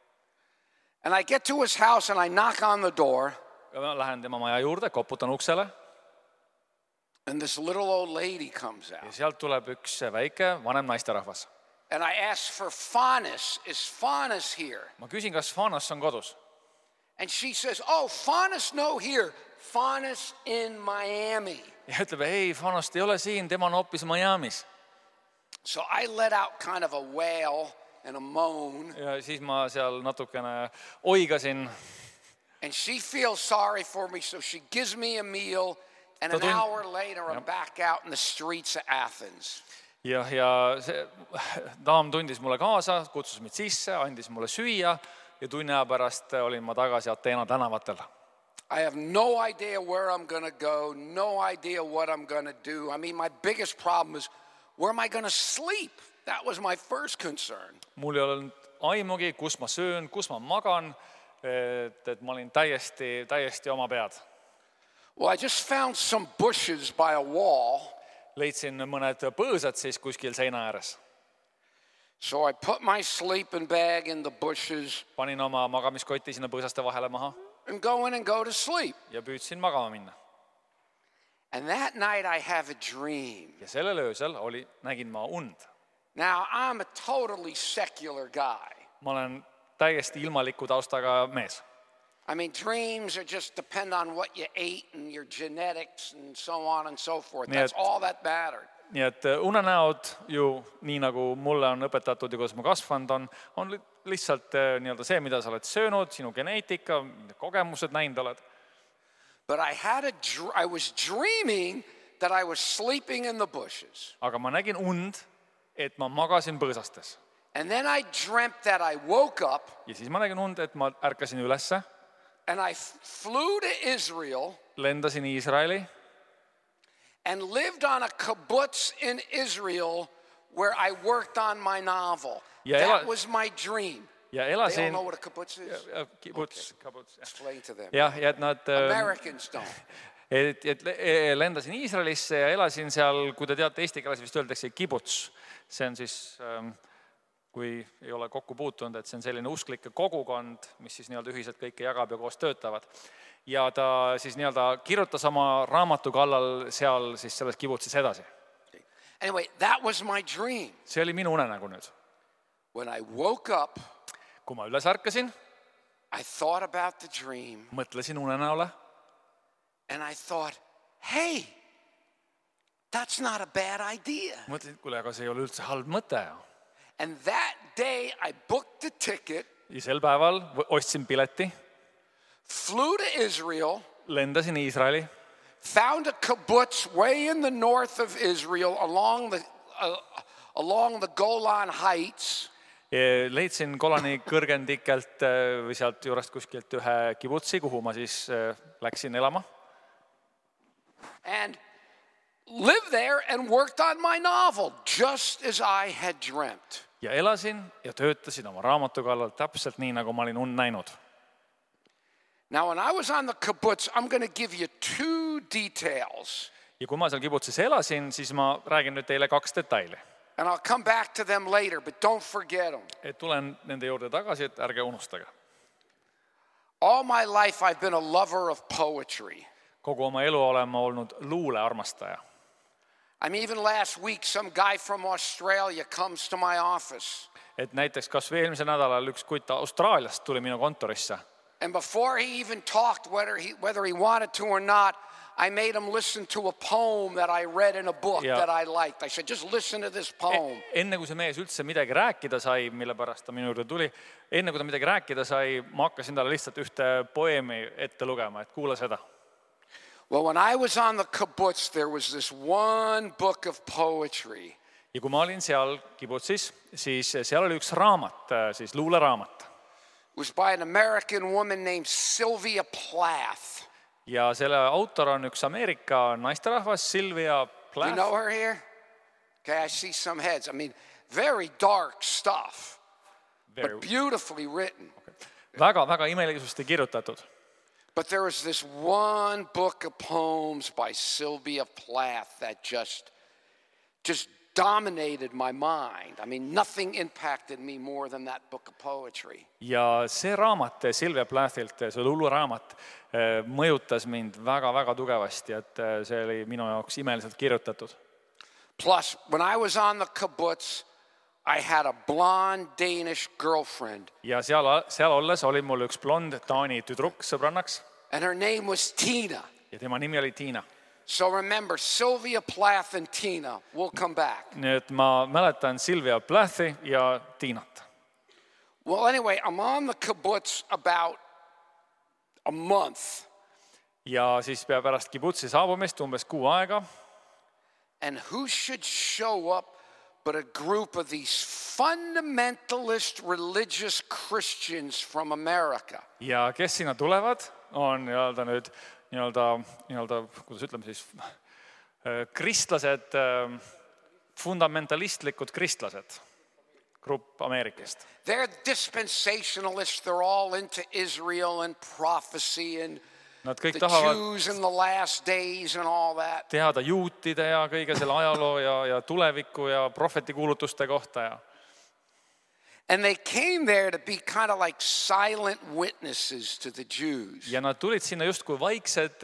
Speaker 1: And I get to his house and I knock on the door.
Speaker 2: Ma lähen tema maja juurde, koputan uksele.
Speaker 1: And this little old lady comes out.
Speaker 2: Ja sealt tuleb üks väike vanem naisterahvas.
Speaker 1: And I ask for Faunus. Is Faunus here?
Speaker 2: Ma küsin, kas Faunus on kodus.
Speaker 1: And she says, oh, Faunus no here. Faunus in Miami.
Speaker 2: Ja ütleb, ei, Faunust ei ole siin, tema on hoopis Miamis.
Speaker 1: So I let out kind of a wail and a moan.
Speaker 2: Ja siis ma seal natukene oigasin.
Speaker 1: And she feels sorry for me, so she gives me a meal. And an hour later, I'm back out in the streets of Athens.
Speaker 2: Ja see daam tundis mulle kaasa, kutsus mind sisse, andis mulle süüa ja tunni aja pärast olin ma tagasi Ateena tänavatel.
Speaker 1: I have no idea where I'm going to go, no idea what I'm going to do. I mean, my biggest problem is, where am I going to sleep? That was my first concern.
Speaker 2: Mul ei olnud aimugi, kus ma söön, kus ma magan, et ma olin täiesti oma pead.
Speaker 1: Well, I just found some bushes by a wall.
Speaker 2: Leidsin mõned põõsad siis kuskil seina ääres.
Speaker 1: So I put my sleeping bag in the bushes.
Speaker 2: Panin oma magamiskoti sinna põõsaste vahele maha.
Speaker 1: And go in and go to sleep.
Speaker 2: Ja püüdsin magama minna.
Speaker 1: And that night I have a dream.
Speaker 2: Ja sellel öösel nägin ma und.
Speaker 1: Now, I'm a totally secular guy.
Speaker 2: Ma olen täiesti ilmaliku taustaga mees.
Speaker 1: I mean, dreams are just depend on what you ate and your genetics and so on and so forth. That's all that mattered.
Speaker 2: Nii et unenäod ju, nii nagu mulle on õpetatud ja kuidas ma kasvanud on lihtsalt see, mida sa oled söönud, sinu geneetika, kogemused näinud oled.
Speaker 1: But I was dreaming that I was sleeping in the bushes.
Speaker 2: Aga ma nägin und, et ma magasin põõsastes.
Speaker 1: And then I dreamt that I woke up.
Speaker 2: Ja siis ma nägin und, et ma ärkasin ülesse.
Speaker 1: And I flew to Israel.
Speaker 2: Lendasin Iisraeli.
Speaker 1: And lived on a kibbutz in Israel where I worked on my novel. That was my dream.
Speaker 2: Ja
Speaker 1: They don't know what a kibbutz is?
Speaker 2: Kibbutz.
Speaker 1: Explain to them.
Speaker 2: Ja, et nad
Speaker 1: Americans don't.
Speaker 2: Et lendasin Iisraelisse ja elasin seal, kui te teate, eesti keeles vist öeldakse kibbutz. See on siis, kui ei ole kokku puutunud, et see on selline usklike kogukond, mis siis ühiselt kõike jagab ja koos töötavad. Ja ta siis kirjutas oma raamatu kallal seal siis selles kibutsis edasi.
Speaker 1: Anyway, that was my dream.
Speaker 2: See oli minu unenägu nüüd.
Speaker 1: When I woke up,
Speaker 2: kui ma üles ärkasin,
Speaker 1: I thought about the dream.
Speaker 2: Mõtlesin unenäole.
Speaker 1: And I thought, hey, that's not a bad idea.
Speaker 2: Mõtlesin, kuule, aga see ei ole üldse halb mõte.
Speaker 1: And that day I booked the ticket.
Speaker 2: Ja sel päeval ostsin pileti.
Speaker 1: Flew to Israel.
Speaker 2: lendasin Iisraeli,
Speaker 1: found a kibbutz way in the north of Israel along the Golan Heights.
Speaker 2: leidsin Golani kõrgendikelt või sealt juurest kuskilt ühe kibutsi, kuhu ma siis läksin elama.
Speaker 1: And lived there and worked on my novel just as I had dreamt.
Speaker 2: Ja elasin ja töötasin oma raamatu kallal täpselt nii, nagu ma olin und näinud.
Speaker 1: Now, when I was on the kibbutz, I'm going to give you 2 details.
Speaker 2: Ja kui ma seal kibutsis elasin, siis ma räägin nüüd teile 2 detaili.
Speaker 1: And I'll come back to them later, but don't forget them.
Speaker 2: Et tulen nende juurde tagasi, et ärge unustage.
Speaker 1: All my life I've been a lover of poetry.
Speaker 2: Kogu oma elu olen ma olnud luulearmastaja.
Speaker 1: I mean, even last week, some guy from Australia comes to my office.
Speaker 2: Et näiteks kas või eelmisel nädalal üks kutt Austraaliast tuli minu kontorisse.
Speaker 1: And before he even talked whether he wanted to or not, I made him listen to a poem that I read in a book that I liked. I said, just listen to this poem.
Speaker 2: Enne kui see mees üldse midagi rääkida sai, mille pärast ta minu juurde tuli, enne kui ta midagi rääkida sai, ma hakkasin talle lihtsalt ühte poeemi ette lugema, et kuula seda.
Speaker 1: Well, when I was on the kibbutz, there was this one book of poetry.
Speaker 2: Ja kui ma olin seal kibutsis, siis seal oli üks raamat, siis luuleraamat.
Speaker 1: It was by an American woman named Sylvia Plath.
Speaker 2: Ja selle autor on üks Ameerika naisterahvas, Sylvia Plath.
Speaker 1: You know her here? Okay, I see some heads. I mean, very dark stuff, but beautifully written.
Speaker 2: Väga imelisusti kirjutatud.
Speaker 1: But there was this one book of poems by Sylvia Plath that just dominated my mind. I mean, nothing impacted me more than that book of poetry.
Speaker 2: Ja see raamat Sylvia Plathilt, see luuleraamat, mõjutas mind väga tugevasti, et see oli minu jaoks imeliselt kirjutatud.
Speaker 1: Plus, when I was on the kibbutz, I had a blonde Danish girlfriend.
Speaker 2: Ja seal olles oli mul üks blond Taani tüdruk sõbrannaks.
Speaker 1: And her name was Tina.
Speaker 2: Ja tema nimi oli Tiina.
Speaker 1: So remember, Sylvia Plath and Tina, we'll come back.
Speaker 2: Nii et ma mäletan Sylvia Plathi ja Tiinat.
Speaker 1: Well, anyway, I'm on the kibbutz about a month.
Speaker 2: Ja siis pärast kibutsi saabumist umbes 6 aega.
Speaker 1: And who should show up but a group of these fundamentalist religious Christians from America?
Speaker 2: Ja kes sinna tulevad, on kuidas ütleme siis, kristlased, fundamentalistlikud kristlased, grupp Ameerikast.
Speaker 1: They're dispensationalists, they're all into Israel and prophecy and
Speaker 2: Nad kõik
Speaker 1: the
Speaker 2: tahavad
Speaker 1: Jews in the last days and all that.
Speaker 2: teada juutide ja kõige selle ajaloo ja tuleviku ja prohvetikuulutuste kohta. Ja.
Speaker 1: And they came there to be kind of like silent witnesses to the Jews.
Speaker 2: Ja nad tulid sinna justkui vaiksed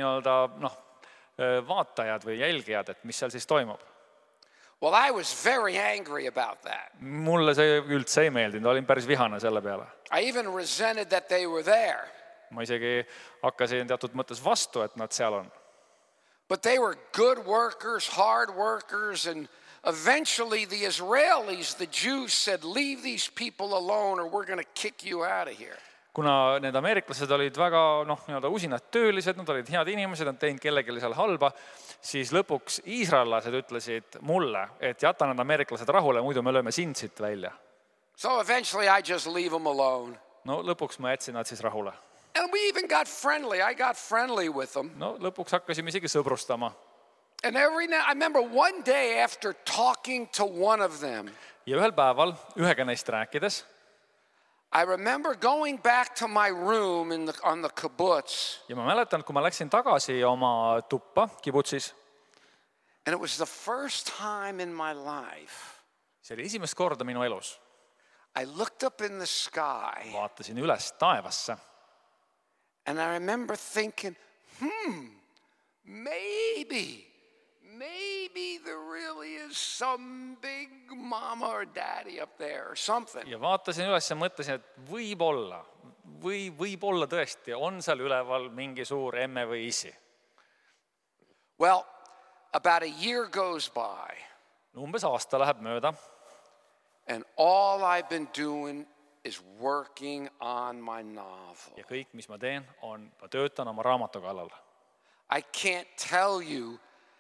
Speaker 2: vaatajad või jälgijad, et mis seal siis toimub.
Speaker 1: Well, I was very angry about that.
Speaker 2: Mulle see üldse ei meeldinud, olin päris vihane selle peale.
Speaker 1: I even resented that they were there.
Speaker 2: Ma isegi hakkasin teatud mõttes vastu, et nad seal on.
Speaker 1: But they were good workers, hard workers, and eventually the Israelis, the Jews said, leave these people alone or we're going to kick you out of here.
Speaker 2: Kuna need ameeriklased olid väga usinad töölised, nad olid head inimesed, nad teinud kellelegi seal halba, siis lõpuks iisraellased ütlesid mulle, et jäta need ameeriklased rahule, muidu me lööme sind siit välja.
Speaker 1: So eventually I just leave them alone.
Speaker 2: No lõpuks ma jätsin nad siis rahule.
Speaker 1: And we even got friendly. I got friendly with them.
Speaker 2: No lõpuks hakkasime isegi sõbrustama.
Speaker 1: And I remember one day after talking to one of them.
Speaker 2: Ja ühel päeval ühega neist rääkides.
Speaker 1: I remember going back to my room on the kibbutz.
Speaker 2: Ja ma mäletan, kui ma läksin tagasi oma tuppa kibutsis.
Speaker 1: And it was the first time in my life.
Speaker 2: See oli esimest korda minu elus.
Speaker 1: I looked up in the sky.
Speaker 2: Vaatasin üles taevasse.
Speaker 1: And I remember thinking, maybe there really is some big mama or daddy up there or something.
Speaker 2: Ja vaatasin üles ja mõtlesin, et võib-olla tõesti on seal üleval mingi suur emme või isi.
Speaker 1: Well, about a year goes by.
Speaker 2: Umbes aasta läheb mööda.
Speaker 1: And all I've been doing is working on my novel.
Speaker 2: Ja kõik, mis ma teen, ma töötan oma raamatu kallal.
Speaker 1: I can't tell you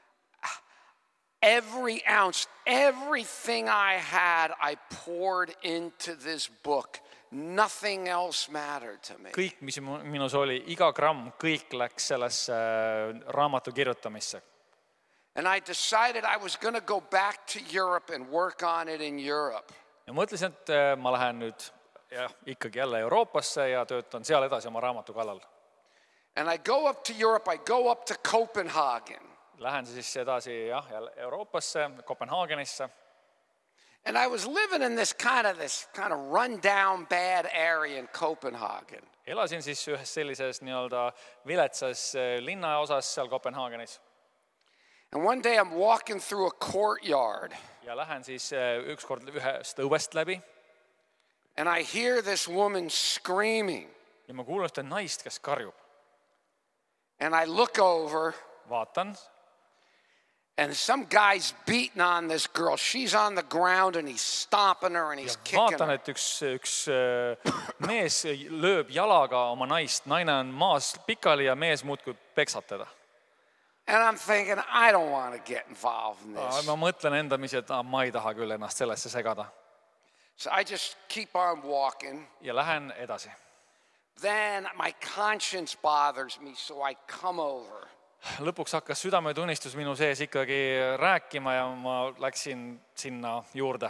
Speaker 1: every ounce, everything I had, I poured into this book. Nothing else mattered to me.
Speaker 2: Kõik, mis minus oli, iga gramm, kõik läks sellesse raamatu kirjutamisse.
Speaker 1: And I decided I was going to go back to Europe and work on it in Europe.
Speaker 2: Ja mõtlesin, et ma lähen nüüd ikkagi jälle Euroopasse ja töötan seal edasi oma raamatu kallal.
Speaker 1: And I go up to Europe, I go up to Copenhagen.
Speaker 2: Lähen siis edasi jälle Euroopasse, Kopenhaagenisse.
Speaker 1: And I was living in this kind of run down bad area in Copenhagen.
Speaker 2: Elasin siis ühes sellises nii-öelda viletsas linnaosas seal Kopenhaagenis.
Speaker 1: And one day I'm walking through a courtyard.
Speaker 2: Ja lähen siis ükskord ühest õuest läbi.
Speaker 1: And I hear this woman screaming.
Speaker 2: Ja ma kuulen ühte naist, kes karjub.
Speaker 1: And I look over.
Speaker 2: Vaatan.
Speaker 1: And some guy's beating on this girl. She's on the ground and he's stomping her and he's kicking her.
Speaker 2: Vaatan, et üks mees lööb jalaga oma naist. Naine on maas pikali ja mees muudkui peksab teda.
Speaker 1: And I'm thinking, I don't want to get involved in this.
Speaker 2: Ma mõtlen endamisi, et ma ei taha küll ennast sellesse segada.
Speaker 1: So I just keep on walking.
Speaker 2: Ja lähen edasi.
Speaker 1: Then my conscience bothers me, so I come over.
Speaker 2: Lõpuks hakkas südametunnistus minu sees ikkagi rääkima ja ma läksin sinna juurde.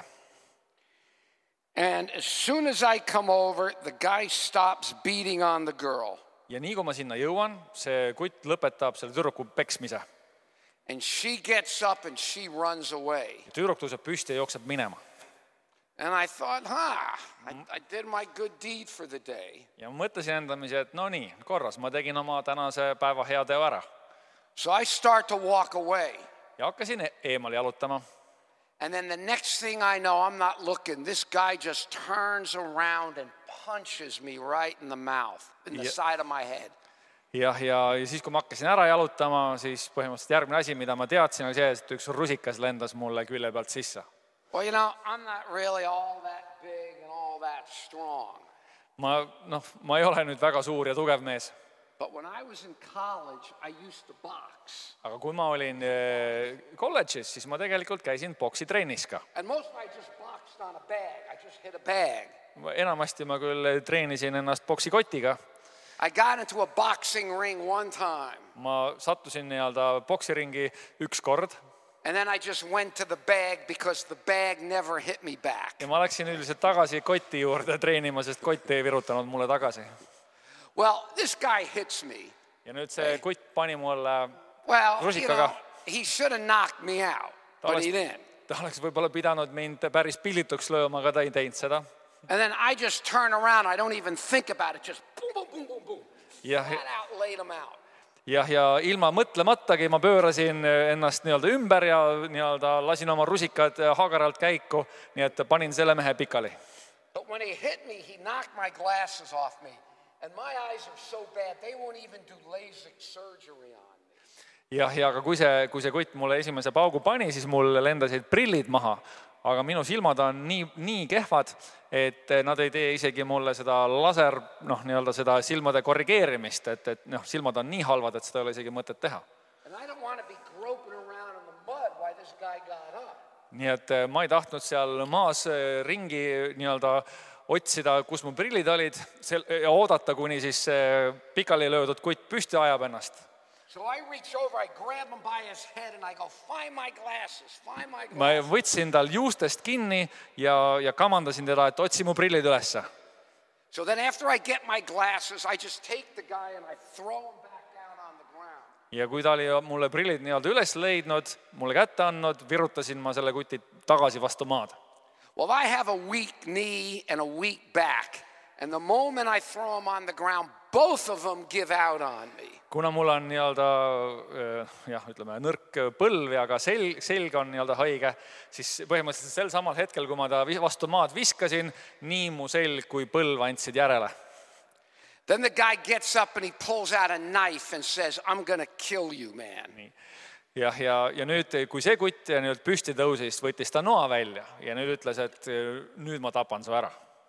Speaker 1: And as soon as I come over, the guy stops beating on the girl.
Speaker 2: Ja nii kui ma sinna jõuan, see kutt lõpetab selle tüdruku peksmise.
Speaker 1: And she gets up and she runs away.
Speaker 2: Tüdruk tõuseb püsti ja jookseb minema.
Speaker 1: And I thought, I did my good deed for the day.
Speaker 2: Ja mõtlesin endamisi, et no nii, korras, ma tegin oma tänase päeva hea teo ära.
Speaker 1: So I start to walk away.
Speaker 2: Ja hakkasin eemal jalutama.
Speaker 1: And then the next thing I know, I'm not looking. This guy just turns around and punches me right in the mouth, in the side of my head.
Speaker 2: Ja siis, kui ma hakkasin ära jalutama, siis põhimõtteliselt järgmine asi, mida ma teadsin, oli see, et üks rusikas lendas mulle külje pealt sisse.
Speaker 1: Well, you know, I'm not really all that big and all that strong.
Speaker 2: Ma ei ole nüüd väga suur ja tugev mees.
Speaker 1: But when I was in college, I used to box.
Speaker 2: Aga kui ma olin kolledžis, siis ma tegelikult käisin boksitrennis ka.
Speaker 1: And most I just boxed on a bag. I just hit a bag.
Speaker 2: Enamasti ma küll treenisin ennast boksikotiga.
Speaker 1: I got into a boxing ring one time.
Speaker 2: Ma sattusin nii-öelda boksiringi üks kord.
Speaker 1: And then I just went to the bag because the bag never hit me back.
Speaker 2: Ja ma läksin üldiselt tagasi koti juurde treenima, sest kott ei virutanud mulle tagasi.
Speaker 1: Well, this guy hits me.
Speaker 2: Ja nüüd see kutt pani mulle
Speaker 1: Well,
Speaker 2: rusikaga.
Speaker 1: he should have knocked me out, but he didn't.
Speaker 2: Ta oleks võib-olla pidanud mind päris pillituks lööma, aga ta ei teinud seda.
Speaker 1: And then I just turn around, I don't even think about it, just boom, boom, boom, boom, boom. Flat out, laid him out.
Speaker 2: Ja ilma mõtlematagi ma pöörasin ennast nii-öelda ümber ja nii-öelda lasin oma rusikad haagaralt käiku, nii et panin selle mehe pikali.
Speaker 1: But when he hit me, he knocked my glasses off me. And my eyes are so bad, they won't even do LASIK surgery on me.
Speaker 2: Ja aga kui see kutt mulle esimese paugu pani, siis mul lendasid prillid maha. Aga minu silmad on nii kehvad, et nad ei tee isegi mulle seda laser, nii-öelda seda silmade korrigeerimist, et silmad on nii halvad, et seda ei ole isegi mõtet teha.
Speaker 1: And I don't want to be groping around in the mud while this guy got up.
Speaker 2: Nii et ma ei tahtnud seal maas ringi nii-öelda otsida, kus mu prillid olid ja oodata, kuni siis pikali löödud kutt püsti ajab ennast.
Speaker 1: So I reach over, I grab him by his head and I go, find my glasses.
Speaker 2: Ma võtsin tal juustest kinni ja kamandasin teda, et otsi mu prillid ülesse.
Speaker 1: So then after I get my glasses, I just take the guy and I throw him back down on the ground.
Speaker 2: Ja kui ta oli mulle prillid nii-öelda üles leidnud, mulle kätte andnud, virutasin ma selle kuti tagasi vastu maad.
Speaker 1: Well, I have a weak knee and a weak back. And the moment I throw them on the ground, both of them give out on me.
Speaker 2: Kuna mul on nii-öelda, ütleme, nõrk põlv ja ka selg on nii-öelda haige, siis põhimõtteliselt sel samal hetkel, kui ma ta vastu maad viskasin, nii mu selg kui põlv andsid järele.
Speaker 1: Then the guy gets up and he pulls out a knife and says, I'm going to kill you, man.
Speaker 2: Ja nüüd, kui see kutt nüüd püsti tõusis, võttis ta noa välja ja nüüd ütles, et nüüd ma tapan su ära.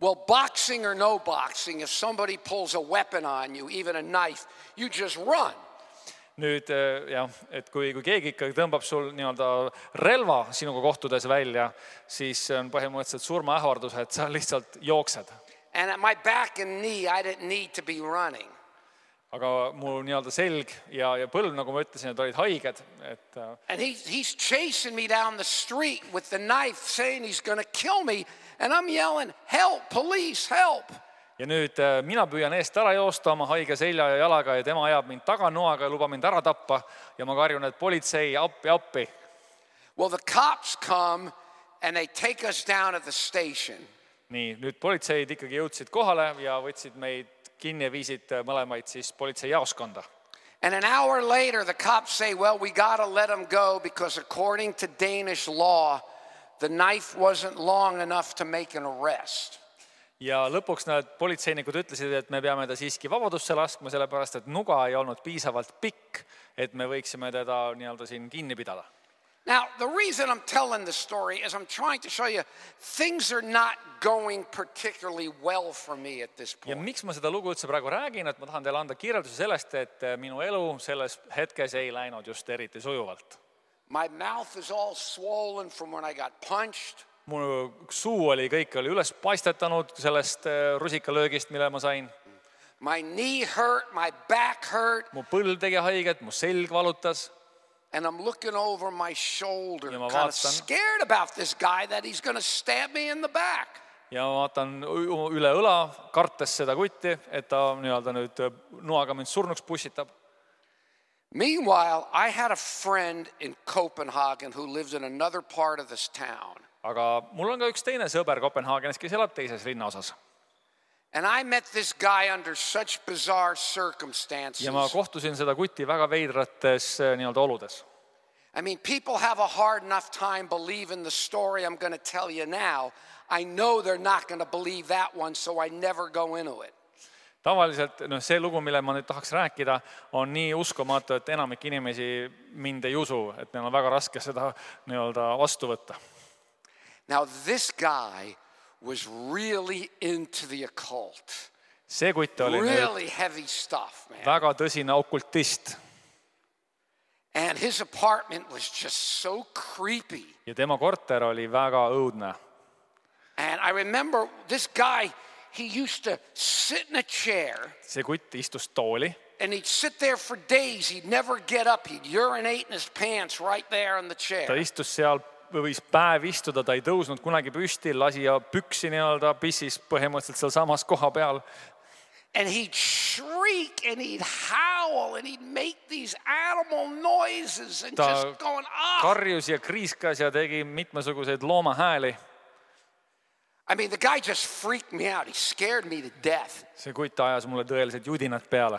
Speaker 1: Well, boxing or no boxing, if somebody pulls a weapon on you, even a knife, you just run.
Speaker 2: Nüüd jah, et kui keegi ikkagi tõmbab sul nii-öelda relva sinuga kohtudes välja, siis see on põhimõtteliselt surmaähvardus, et sa lihtsalt jooksed.
Speaker 1: And at my back and knee, I didn't need to be running.
Speaker 2: Aga mu nii-öelda selg ja põlv, nagu ma ütlesin, et olid haiged.
Speaker 1: And he's chasing me down the street with the knife, saying he's going to kill me. And I'm yelling, help, police, help.
Speaker 2: Ja nüüd mina püüan eest ära joosta oma haige selja ja jalaga ja tema ajab mind taganoaga ja lubab mind ära tappa. Ja ma karjun, et politsei, appi, appi.
Speaker 1: Well, the cops come and they take us down at the station.
Speaker 2: Nii, nüüd politseid ikkagi jõudsid kohale ja võtsid meid kinni ja viisid mõlemaid siis politsei jaoskonda.
Speaker 1: And an hour later, the cops say, well, we got to let him go because according to Danish law, the knife wasn't long enough to make an arrest.
Speaker 2: Ja lõpuks need politseinikud ütlesid, et me peame ta siiski vabadusse laskma, sellepärast et nuga ei olnud piisavalt pikk, et me võiksime teda nii-öelda siin kinni pidada.
Speaker 1: Now, the reason I'm telling this story is I'm trying to show you things are not going particularly well for me at this
Speaker 2: Ja
Speaker 1: point.
Speaker 2: miks ma seda lugu üldse praegu räägin, et ma tahan teile anda kirjelduse sellest, et minu elu selles hetkes ei läinud just eriti sujuvalt.
Speaker 1: My mouth is all swollen from when I got punched.
Speaker 2: Mu suu oli kõik oli üles paistetanud sellest rusikalöögist, mille ma sain.
Speaker 1: My knee hurt, my back hurt,
Speaker 2: Mu põlv tegi haiget, mu selg valutas.
Speaker 1: and I'm looking over my shoulder,
Speaker 2: Ja ma
Speaker 1: kind of
Speaker 2: vaatan.
Speaker 1: scared about this guy that he's going to stab me in the back.
Speaker 2: Ja ma vaatan üle õla, kartes seda kutti, et ta nii-öelda nüüd noaga mind surnuks pussitab.
Speaker 1: Meanwhile, I had a friend in Copenhagen who lived in another part of this town.
Speaker 2: Aga mul on ka üks teine sõber Kopenhaagenis, kes elab teises linnaosas.
Speaker 1: And I met this guy under such bizarre circumstances.
Speaker 2: Ja ma kohtusin seda kuti väga veidrates nii-öelda oludes.
Speaker 1: I mean, people have a hard enough time believing the story I'm going to tell you now. I know they're not going to believe that one, so I never go into it.
Speaker 2: Tavaliselt see lugu, mille ma nüüd tahaks rääkida, on nii uskumatu, et enamik inimesi mind ei usu, et neil on väga raske seda nii-öelda vastu võtta.
Speaker 1: Now, this guy was really into the occult.
Speaker 2: See kutt oli
Speaker 1: Really heavy stuff, man.
Speaker 2: väga tõsine okultist
Speaker 1: And his apartment was just so creepy.
Speaker 2: ja tema korter oli väga õudne.
Speaker 1: And I remember this guy, he used to sit in a chair
Speaker 2: See kutt istus tooli
Speaker 1: and he'd sit there for days. He'd never get up. He'd urinate in his pants right there in the
Speaker 2: ta
Speaker 1: chair.
Speaker 2: istus seal, võis päev istuda, ta ei tõusnud kunagi püsti, lasi ja püksi nii-öelda, pissis põhimõtteliselt seal samas koha peal.
Speaker 1: And he'd shriek and he'd howl and he'd make these animal noises and
Speaker 2: Ta
Speaker 1: just going, ah.
Speaker 2: karjus ja kriiskas ja tegi mitmesuguseid loomahääli.
Speaker 1: I mean, the guy just freaked me out. He scared me to death.
Speaker 2: See kutt ajas mulle tõeliselt judinad peale.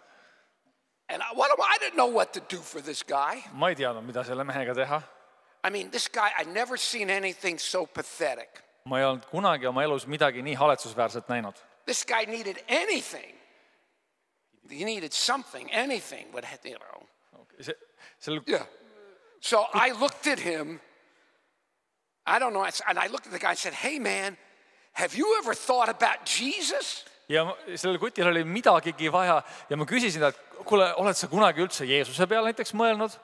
Speaker 1: And I didn't know what to do for this guy.
Speaker 2: Ma ei teadnud, mida selle mehega teha.
Speaker 1: I mean, this guy, I'd never seen anything so pathetic.
Speaker 2: Ma ei olnud kunagi oma elus midagi nii haletsusväärset näinud.
Speaker 1: This guy needed anything. He needed something, anything. But, you know. Yeah. So I looked at him. I don't know. And I looked at the guy and said, hey, man, have you ever thought about Jesus?
Speaker 2: Ja sellel kutil oli midagigi vaja ja ma küsisin, et kuule, oled sa kunagi üldse Jeesuse peale näiteks mõelnud?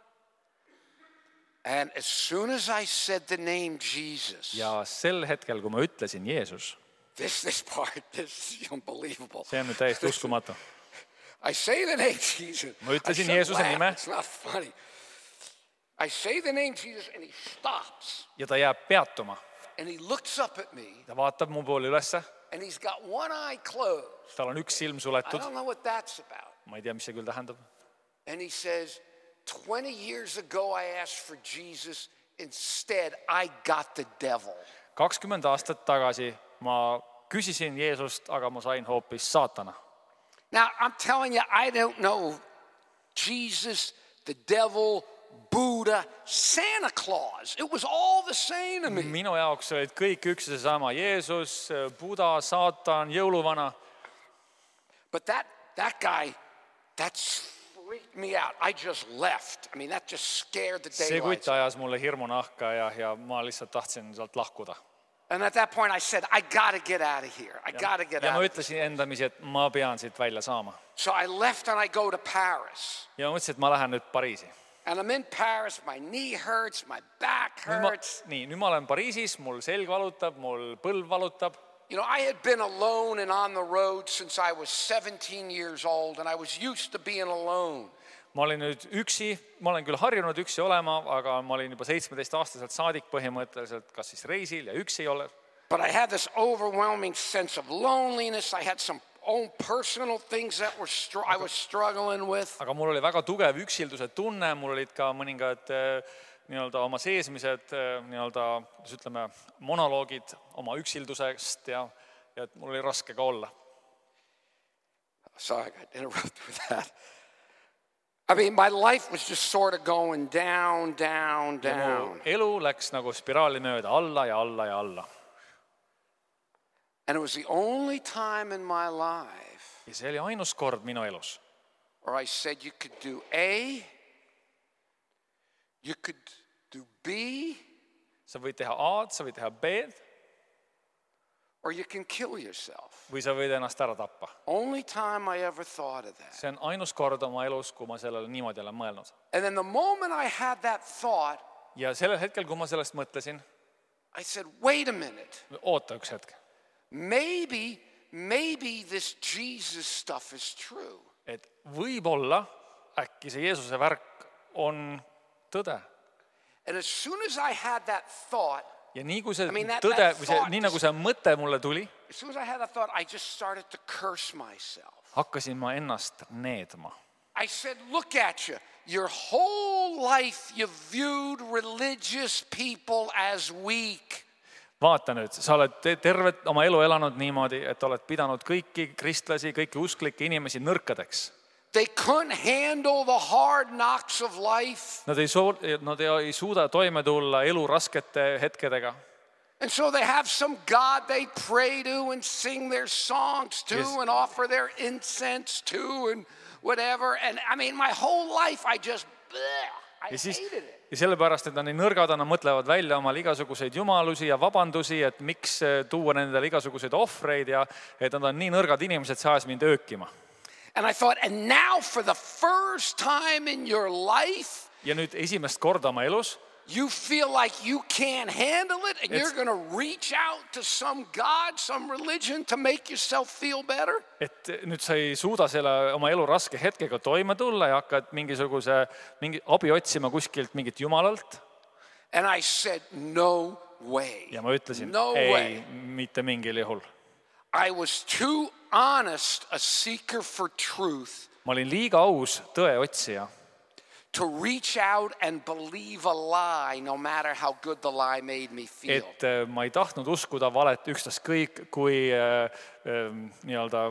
Speaker 1: And as soon as I said the name Jesus,
Speaker 2: Ja sel hetkel, kui ma ütlesin Jeesus,
Speaker 1: this part, this is unbelievable.
Speaker 2: see on nüüd täiesti uskumatu.
Speaker 1: I say the name Jesus.
Speaker 2: Ma ütlesin
Speaker 1: I
Speaker 2: Jeesuse
Speaker 1: laugh.
Speaker 2: nime.
Speaker 1: It's not funny. I say the name Jesus and he stops
Speaker 2: Ja ta jääb peatuma.
Speaker 1: and he looks up at me
Speaker 2: Ta vaatab mu poole ülesse.
Speaker 1: and he's got one eye closed.
Speaker 2: Tal on üks silm
Speaker 1: I
Speaker 2: suletud.
Speaker 1: don't know what that's about.
Speaker 2: Ma ei tea, mis see küll tähendab.
Speaker 1: And he says, 20 years ago I asked for Jesus. Instead, I got the devil.
Speaker 2: 20 aastat tagasi ma küsisin Jeesust, aga ma sain hoopis saatana.
Speaker 1: Now, I'm telling you, I don't know Jesus, the devil, Buddha, Santa Claus. It was all the same to me.
Speaker 2: Minu jaoks olid kõik üks ja seesama. Jeesus, Buddha, saatan, jõuluvana.
Speaker 1: But that guy, that's freaked me out. I just left. I mean, that just scared the
Speaker 2: See
Speaker 1: daylights.
Speaker 2: kutt ajas mulle hirmu nahka ja ma lihtsalt tahtsin sealt lahkuda.
Speaker 1: And at that point I said, I got to get out of here. I got to get
Speaker 2: ja ma
Speaker 1: out.
Speaker 2: ütlesin endamisi, et ma pean siit välja saama.
Speaker 1: So I left and I go to Paris.
Speaker 2: Ja ma mõtlesin, et ma lähen nüüd Pariisi.
Speaker 1: And I'm in Paris, my knee hurts, my back hurts.
Speaker 2: Nüüd ma olen Pariisis, mul selg valutab, mul põlv valutab.
Speaker 1: You know, I had been alone and on the road since I was 17 years old, and I was used to being alone.
Speaker 2: Ma olin nüüd üksi, ma olen küll harjunud üksi olema, aga ma olin juba 17-aastaselt saadik põhimõtteliselt, kas siis reisil ja üksi ole.
Speaker 1: But I had this overwhelming sense of loneliness. I had some own personal things that I was struggling with.
Speaker 2: Aga mul oli väga tugev üksilduse tunne, mul olid ka mõningad nii-öelda oma seesmised nii-öelda, ütleme, monoloogid oma üksildusest ja et mul oli raske ka olla.
Speaker 1: Sorry, I got interrupted with that. I mean, my life was just sort of going down.
Speaker 2: Elu läks nagu spiraali mööda alla ja alla ja alla.
Speaker 1: And it was the only time in my life
Speaker 2: Ja see oli ainus kord minu elus.
Speaker 1: where I said you could do A, you could do B,
Speaker 2: Sa võid teha A-d, sa võid teha B-d
Speaker 1: or you can kill yourself.
Speaker 2: või sa võid ennast ära tappa.
Speaker 1: Only time I ever thought of that.
Speaker 2: See on ainus kord oma elus, kui ma sellele niimoodi olen mõelnud.
Speaker 1: And then the moment I had that thought,
Speaker 2: Ja sellel hetkel, kui ma sellest mõtlesin,
Speaker 1: I said, wait a minute.
Speaker 2: oota üks hetk,
Speaker 1: Maybe this Jesus stuff is true.
Speaker 2: et võib-olla äkki see Jeesuse värk on tõde.
Speaker 1: And as soon as I had that thought,
Speaker 2: Ja nii kui see
Speaker 1: I mean, that
Speaker 2: tõde, või see,
Speaker 1: thought
Speaker 2: nii nagu see mõte mulle tuli,
Speaker 1: as soon as I had that thought, I just started to curse myself.
Speaker 2: hakkasin ma ennast needma.
Speaker 1: I said, look at you. Your whole life you've viewed religious people as weak.
Speaker 2: Vaata nüüd, sa oled tervet oma elu elanud niimoodi, et oled pidanud kõiki kristlasi, kõiki usklikke inimesi nõrkadeks.
Speaker 1: They couldn't handle the hard knocks of life.
Speaker 2: Nad ei suuda toime tulla elu raskete hetkedega.
Speaker 1: And so they have some God they pray to and sing their songs to
Speaker 2: Yes.
Speaker 1: and offer their incense to and whatever. And I mean, my whole life I just, I hated it.
Speaker 2: Ja sellepärast, et nad nii nõrgad on, nad mõtlevad välja omal igasuguseid jumalusi ja vabandusi, et miks tuua nendele igasuguseid ohvreid ja et nad on nii nõrgad inimesed, see ajas mind öökima.
Speaker 1: And I thought, and now for the first time in your life,
Speaker 2: Ja nüüd esimest korda oma elus,
Speaker 1: you feel like you can't handle it and you're going to reach out to some God, some religion to make yourself feel better?
Speaker 2: et nüüd sa ei suuda selle oma elu raske hetkega toime tulla ja hakkad mingi abi otsima kuskilt mingit jumalalt.
Speaker 1: And I said, no way.
Speaker 2: Ja ma ütlesin,
Speaker 1: No
Speaker 2: ei,
Speaker 1: way.
Speaker 2: mitte mingil juhul.
Speaker 1: I was too honest a seeker for truth
Speaker 2: Ma olin liiga aus tõe otsija,
Speaker 1: to reach out and believe a lie no matter how good the lie made me feel.
Speaker 2: et ma ei tahtnud uskuda valet ükstaskõik, kui nii-öelda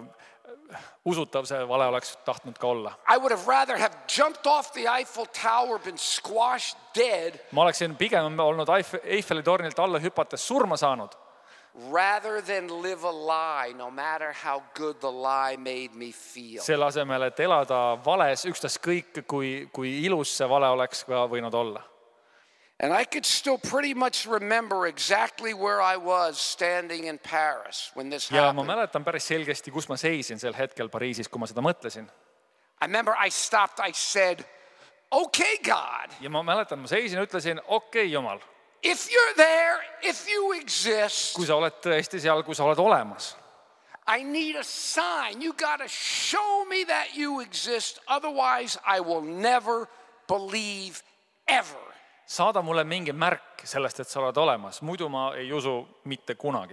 Speaker 2: usutav see vale oleks tahtnud ka olla.
Speaker 1: I would have rather have jumped off the Eiffel Tower, been squashed dead,
Speaker 2: Ma oleksin pigem olnud Eiffeli tornilt alla hüpates surma saanud,
Speaker 1: rather than live a lie no matter how good the lie made me feel.
Speaker 2: selle asemel, et elada vales ükstaskõik, kui ilus see vale oleks ka võinud olla.
Speaker 1: And I could still pretty much remember exactly where I was standing in Paris when this
Speaker 2: Ja ma
Speaker 1: happened.
Speaker 2: mäletan päris selgesti, kus ma seisin sel hetkel Pariisis, kui ma seda mõtlesin.
Speaker 1: I remember I stopped, I said, okay, God,
Speaker 2: Ja ma mäletan, ma seisin ja ütlesin, okei, Jumal,
Speaker 1: if you're there, if you exist,
Speaker 2: kui sa oled tõesti seal, kui sa oled olemas,
Speaker 1: I need a sign. You got to show me that you exist. Otherwise, I will never believe ever.
Speaker 2: saada mulle mingi märk sellest, et sa oled olemas, muidu ma ei usu mitte kunagi.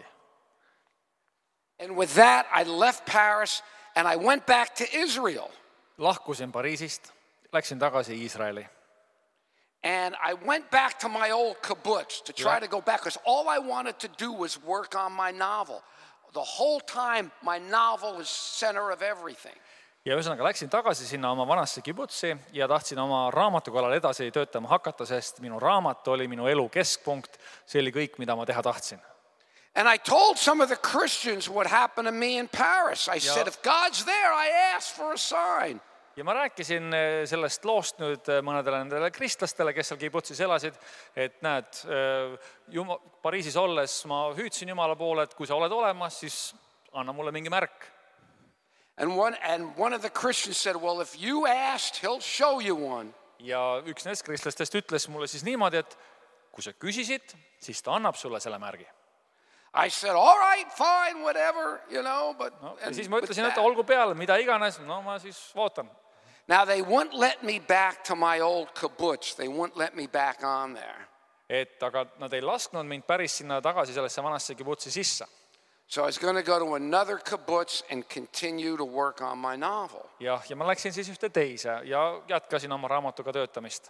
Speaker 1: And with that, I left Paris and I went back to Israel.
Speaker 2: Lahkusin Pariisist, läksin tagasi Iisraeli.
Speaker 1: And I went back to my old kibbutz to try to go back because all I wanted to do was work on my novel. The whole time, my novel is center of everything.
Speaker 2: Ja ühesõnaga läksin tagasi sinna oma vanasse kibutsi ja tahtsin oma raamatu kallal edasi töötama hakata, sest minu raamat oli minu elu keskpunkt. See oli kõik, mida ma teha tahtsin.
Speaker 1: And I told some of the Christians what happened to me in Paris. I said, if God's there, I ask for a sign.
Speaker 2: Ja ma rääkisin sellest loost nüüd mõnedele nendele kristlastele, kes seal kibutsis elasid, et näed, Pariisis olles ma hüüdsin Jumala poole, et kui sa oled olemas, siis anna mulle mingi märk.
Speaker 1: And one of the Christians said, well, if you asked, he'll show you one.
Speaker 2: Ja üks nendest kristlastest ütles mulle siis niimoodi, et kui sa küsisid, siis ta annab sulle selle märgi.
Speaker 1: I said, all right, fine, whatever, but...
Speaker 2: No, ja siis ma ütlesin, et olgu peale, mida iganes, no ma siis ootan.
Speaker 1: Now, they wouldn't let me back to my old kibbutz. They wouldn't let me back on there.
Speaker 2: Aga nad ei lasknud mind päris sinna tagasi sellesse vanasse kibutsi sisse.
Speaker 1: So I was going to go to another kibbutz and continue to work on my novel.
Speaker 2: Ja ma läksin siis ühte teise ja jätkasin oma raamatuga töötamist.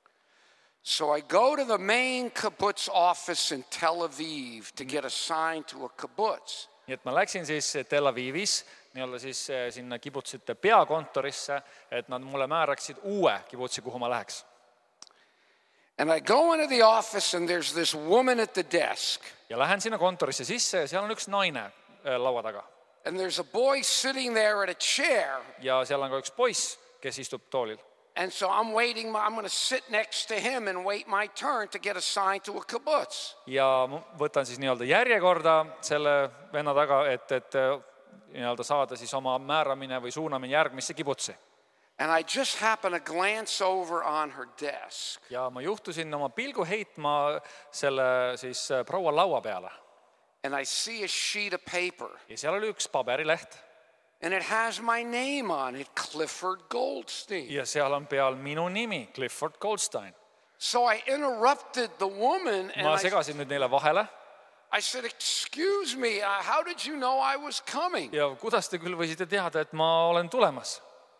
Speaker 1: So I go to the main kibbutz office in Tel Aviv to get assigned to a kibbutz.
Speaker 2: Nii et ma läksin siis Tel Avivis siis sinna kibutsite peakontorisse, et nad mulle määraksid uue kibutsi, kuhu ma läheks.
Speaker 1: And I go into the office and there's this woman at the desk.
Speaker 2: Ja lähen sinna kontorisse sisse ja seal on üks naine laua taga.
Speaker 1: And there's a boy sitting there at a chair.
Speaker 2: Ja seal on ka üks poiss, kes istub toolil.
Speaker 1: And so I'm going to sit next to him and wait my turn to get assigned to a kibbutz.
Speaker 2: Ja võtan siis nii-öelda järjekorda selle venna taga, et nii-öelda saada siis oma määramine või suunamine järgmisse kibutsi.
Speaker 1: And I just happen to glance over on her desk.
Speaker 2: Ja ma juhtusin oma pilgu heitma selle siis proua laua peale.
Speaker 1: And I see a sheet of paper.
Speaker 2: Ja seal oli üks paberileht.
Speaker 1: And it has my name on it, Clifford Goldstein.
Speaker 2: Ja seal on peal minu nimi, Clifford Goldstein.
Speaker 1: So I interrupted the woman and
Speaker 2: ma segasin nüüd neile vahele.
Speaker 1: I said, excuse me, how did you know I was coming?
Speaker 2: Ja kuidas te küll võisite teada, et ma olen tulemas?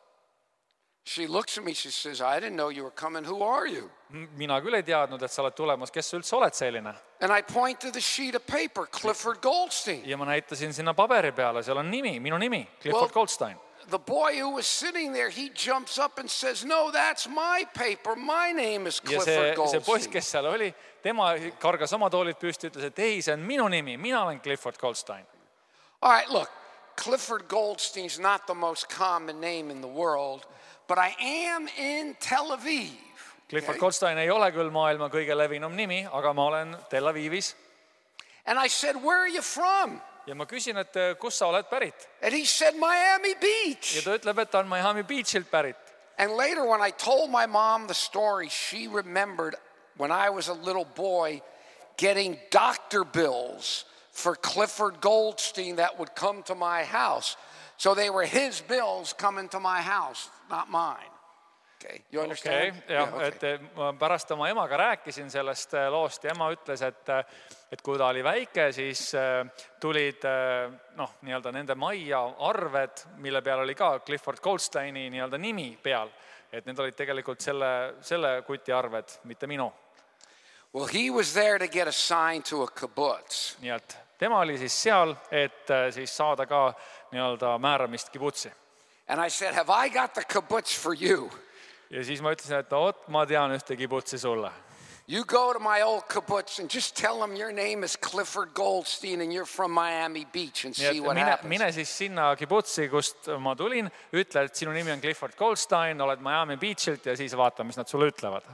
Speaker 1: She looks at me, she says, I didn't know you were coming, who are you?
Speaker 2: Mina küll ei teadnud, et sa oled tulemas, kes sa üldse oled selline?
Speaker 1: And I point to the sheet of paper, Clifford Goldstein.
Speaker 2: Ja ma näitasin sinna paberi peale, seal on nimi, minu nimi, Clifford Goldstein.
Speaker 1: The boy who was sitting there, he jumps up and says, no, that's my paper, my name is Clifford Goldstein.
Speaker 2: Ja see poiss, kes seal oli, tema kargas oma toolid püsti, ütles, et ei, see on minu nimi, mina olen Clifford Goldstein.
Speaker 1: All right, look, Clifford Goldstein's not the most common name in the world, but I am in Tel Aviv.
Speaker 2: Clifford Goldstein ei ole küll maailma kõige levinum nimi, aga ma olen Tel Avivis.
Speaker 1: And I said, where are you from?
Speaker 2: Ja ma küsin, et kus sa oled pärit?
Speaker 1: And he said, Miami Beach.
Speaker 2: Ja ta ütleb, et ta on Miami Beachilt pärit.
Speaker 1: And later when I told my mom the story, she remembered when I was a little boy getting doctor bills for Clifford Goldstein that would come to my house. So they were his bills coming to my house, not mine. Okay, you understand?
Speaker 2: Okay, ja, okay. Et ma pärast oma emaga rääkisin sellest loost ja ema ütles, et kui ta oli väike, siis tulid nii-öelda nende majja arved, mille peal oli ka Clifford Goldsteini nii-öelda nimi peal. Et need olid tegelikult selle kuti arved, mitte minu.
Speaker 1: Well, he was there to get assigned to a kibbutz.
Speaker 2: Nii et tema oli siis seal, et siis saada ka nii-öelda määramist kibutsi.
Speaker 1: And I said, have I got the kibbutz for you?
Speaker 2: Ja siis ma ütlesin, et ma tean ühte kibutsi sulle.
Speaker 1: You go to my old kibbutz and just tell them your name is Clifford Goldstein and you're from Miami Beach and see what happens.
Speaker 2: Mine siis sinna kibutsi, kust ma tulin, ütle, et sinu nimi on Clifford Goldstein, oled Miami Beachilt ja siis vaata, mis nad sulle ütlevad.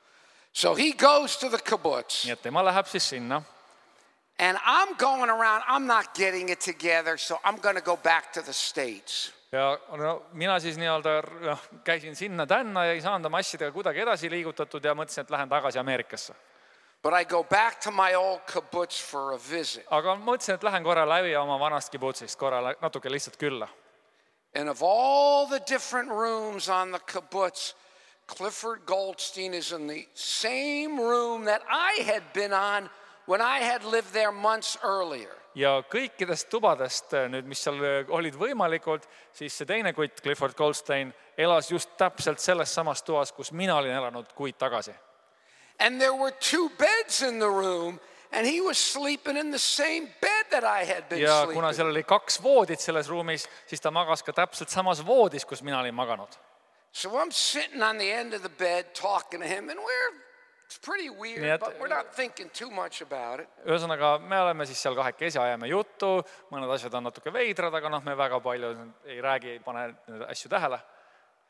Speaker 1: So he goes to the kibbutz.
Speaker 2: Nii et tema läheb siis sinna.
Speaker 1: And I'm going around, I'm not getting it together, so I'm going to go back to the States.
Speaker 2: Ja mina siis nii-öelda käisin sinna tänna ja ei saanud oma asjadega kuidagi edasi liigutatud ja mõtlesin, et lähen tagasi Ameerikasse.
Speaker 1: But I go back to my old kibbutz for a visit.
Speaker 2: Aga mõtlesin, et lähen korra läbi oma vanast kibutsist, korra natuke lihtsalt külla.
Speaker 1: And of all the different rooms on the kibbutz, Clifford Goldstein is in the same room that I had been on when I had lived there months earlier.
Speaker 2: Ja kõikidest tubadest, nüüd, mis seal olid võimalikud, siis see teine kutt, Clifford Goldstein, elas just täpselt selles samas toas, kus mina olin elanud kuid tagasi.
Speaker 1: And there were 2 beds in the room, and he was sleeping in the same bed that I had been
Speaker 2: ja
Speaker 1: sleeping.
Speaker 2: Kuna seal oli 2 voodit selles ruumis, siis ta magas ka täpselt samas voodis, kus mina olin maganud.
Speaker 1: So I'm sitting on the end of the bed talking to him, and it's pretty weird, but we're not thinking too much about it.
Speaker 2: Ühesõnaga, me oleme siis seal kahekesi, ajame juttu, mõned asjad on natuke veidrad, aga me väga palju ei räägi, ei pane asju tähele.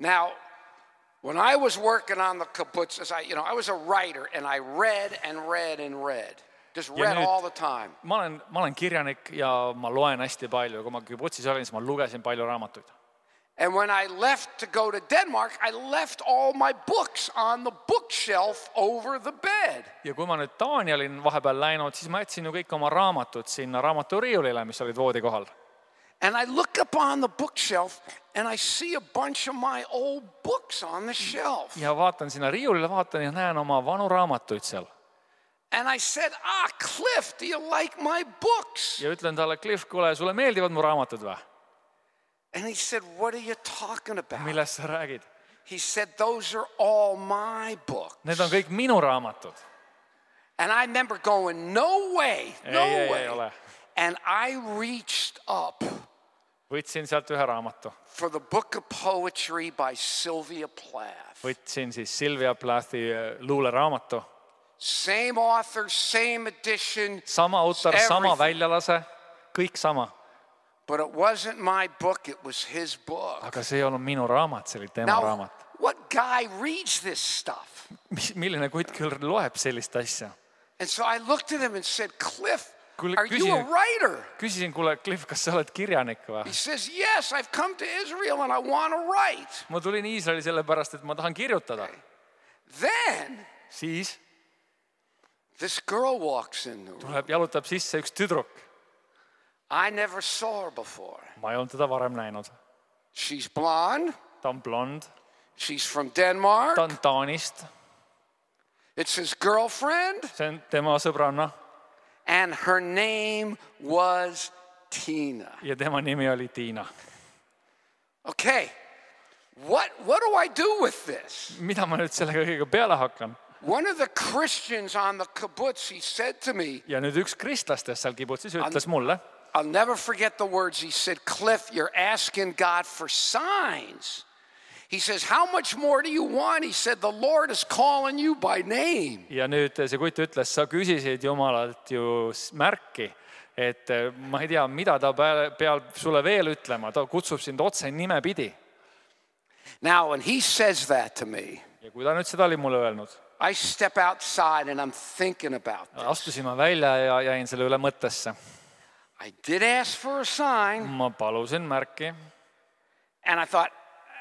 Speaker 1: Now, when I was working on the kibbutzes, I was a writer and I read and read and read. Just read all the time.
Speaker 2: Ma olen kirjanik ja ma loen hästi palju. Kui ma kibutsis olin, siis ma lugesin palju raamatuid.
Speaker 1: And when I left to go to Denmark, I left all my books on the bookshelf over the bed.
Speaker 2: Ja kui ma nüüd Taani olin vahepeal läinud, siis ma jätsin ju kõik oma raamatud sinna raamaturiiulile, mis olid voodi kohal.
Speaker 1: And I look up on the bookshelf and I see a bunch of my old books on the shelf.
Speaker 2: Ja vaatan sinna riiulile, vaatan ja näen oma vanu raamatuid seal.
Speaker 1: And I said, Cliff, do you like my books?
Speaker 2: Ja ütlen talle, Cliff, kuule, sulle meeldivad mu raamatud või?
Speaker 1: And he said, what are you talking about?
Speaker 2: Millest sa räägid?
Speaker 1: He said, those are all my books.
Speaker 2: Need on kõik minu raamatud.
Speaker 1: And I remember going, no way.
Speaker 2: Ei ole.
Speaker 1: And I reached up
Speaker 2: Võtsin sealt ühe raamatu.
Speaker 1: for the book of poetry by Sylvia Plath.
Speaker 2: Võtsin siis Sylvia Plathi luuleraamatu.
Speaker 1: Same author, same edition.
Speaker 2: Sama autor, sama väljalase, kõik sama.
Speaker 1: But it wasn't my book, it was his book.
Speaker 2: Aga see ei olnud minu raamat, see oli tema raamat.
Speaker 1: What guy reads this stuff?
Speaker 2: Milline kutt küll loeb sellist asja?
Speaker 1: And so I looked at him and said, Cliff, are you a writer?
Speaker 2: Küsisin, kuule, Cliff, kas sa oled kirjanik või?
Speaker 1: He says, yes, I've come to Israel and I want to write.
Speaker 2: Ma tulin Iisraeli sellepärast, et ma tahan kirjutada.
Speaker 1: Then
Speaker 2: Siis
Speaker 1: this girl walks in the room.
Speaker 2: tuleb, jalutab sisse üks tüdruk.
Speaker 1: I never saw her before.
Speaker 2: Ma ei olnud teda varem näinud.
Speaker 1: She's blonde.
Speaker 2: Ta on blond.
Speaker 1: She's from Denmark.
Speaker 2: Ta on Taanist.
Speaker 1: It's his girlfriend.
Speaker 2: See on tema sõbranna.
Speaker 1: And her name was Tina.
Speaker 2: Ja tema nimi oli Tiina.
Speaker 1: Okay, what do I do with this?
Speaker 2: Mida ma nüüd sellega kõigega peale hakkan?
Speaker 1: One of the Christians on the kibbutz, he said to me.
Speaker 2: Ja nüüd üks kristlastest seal kibutsis ütles mulle.
Speaker 1: I'll never forget the words. He said, Cliff, you're asking God for signs. He says, how much more do you want? He said, the Lord is calling you by name.
Speaker 2: Ja nüüd see kutt ütles, sa küsisid Jumalalt ju märki, et ma ei tea, mida ta peal sulle veel ütlema, ta kutsub sind otse nimepidi.
Speaker 1: Now, when he says that to me,
Speaker 2: ja kui ta nüüd seda oli mulle öelnud,
Speaker 1: I step outside and I'm thinking about this.
Speaker 2: Astusin ma välja ja jäin selle üle mõttesse.
Speaker 1: I did ask for a sign.
Speaker 2: Ma palusin märki.
Speaker 1: And I thought,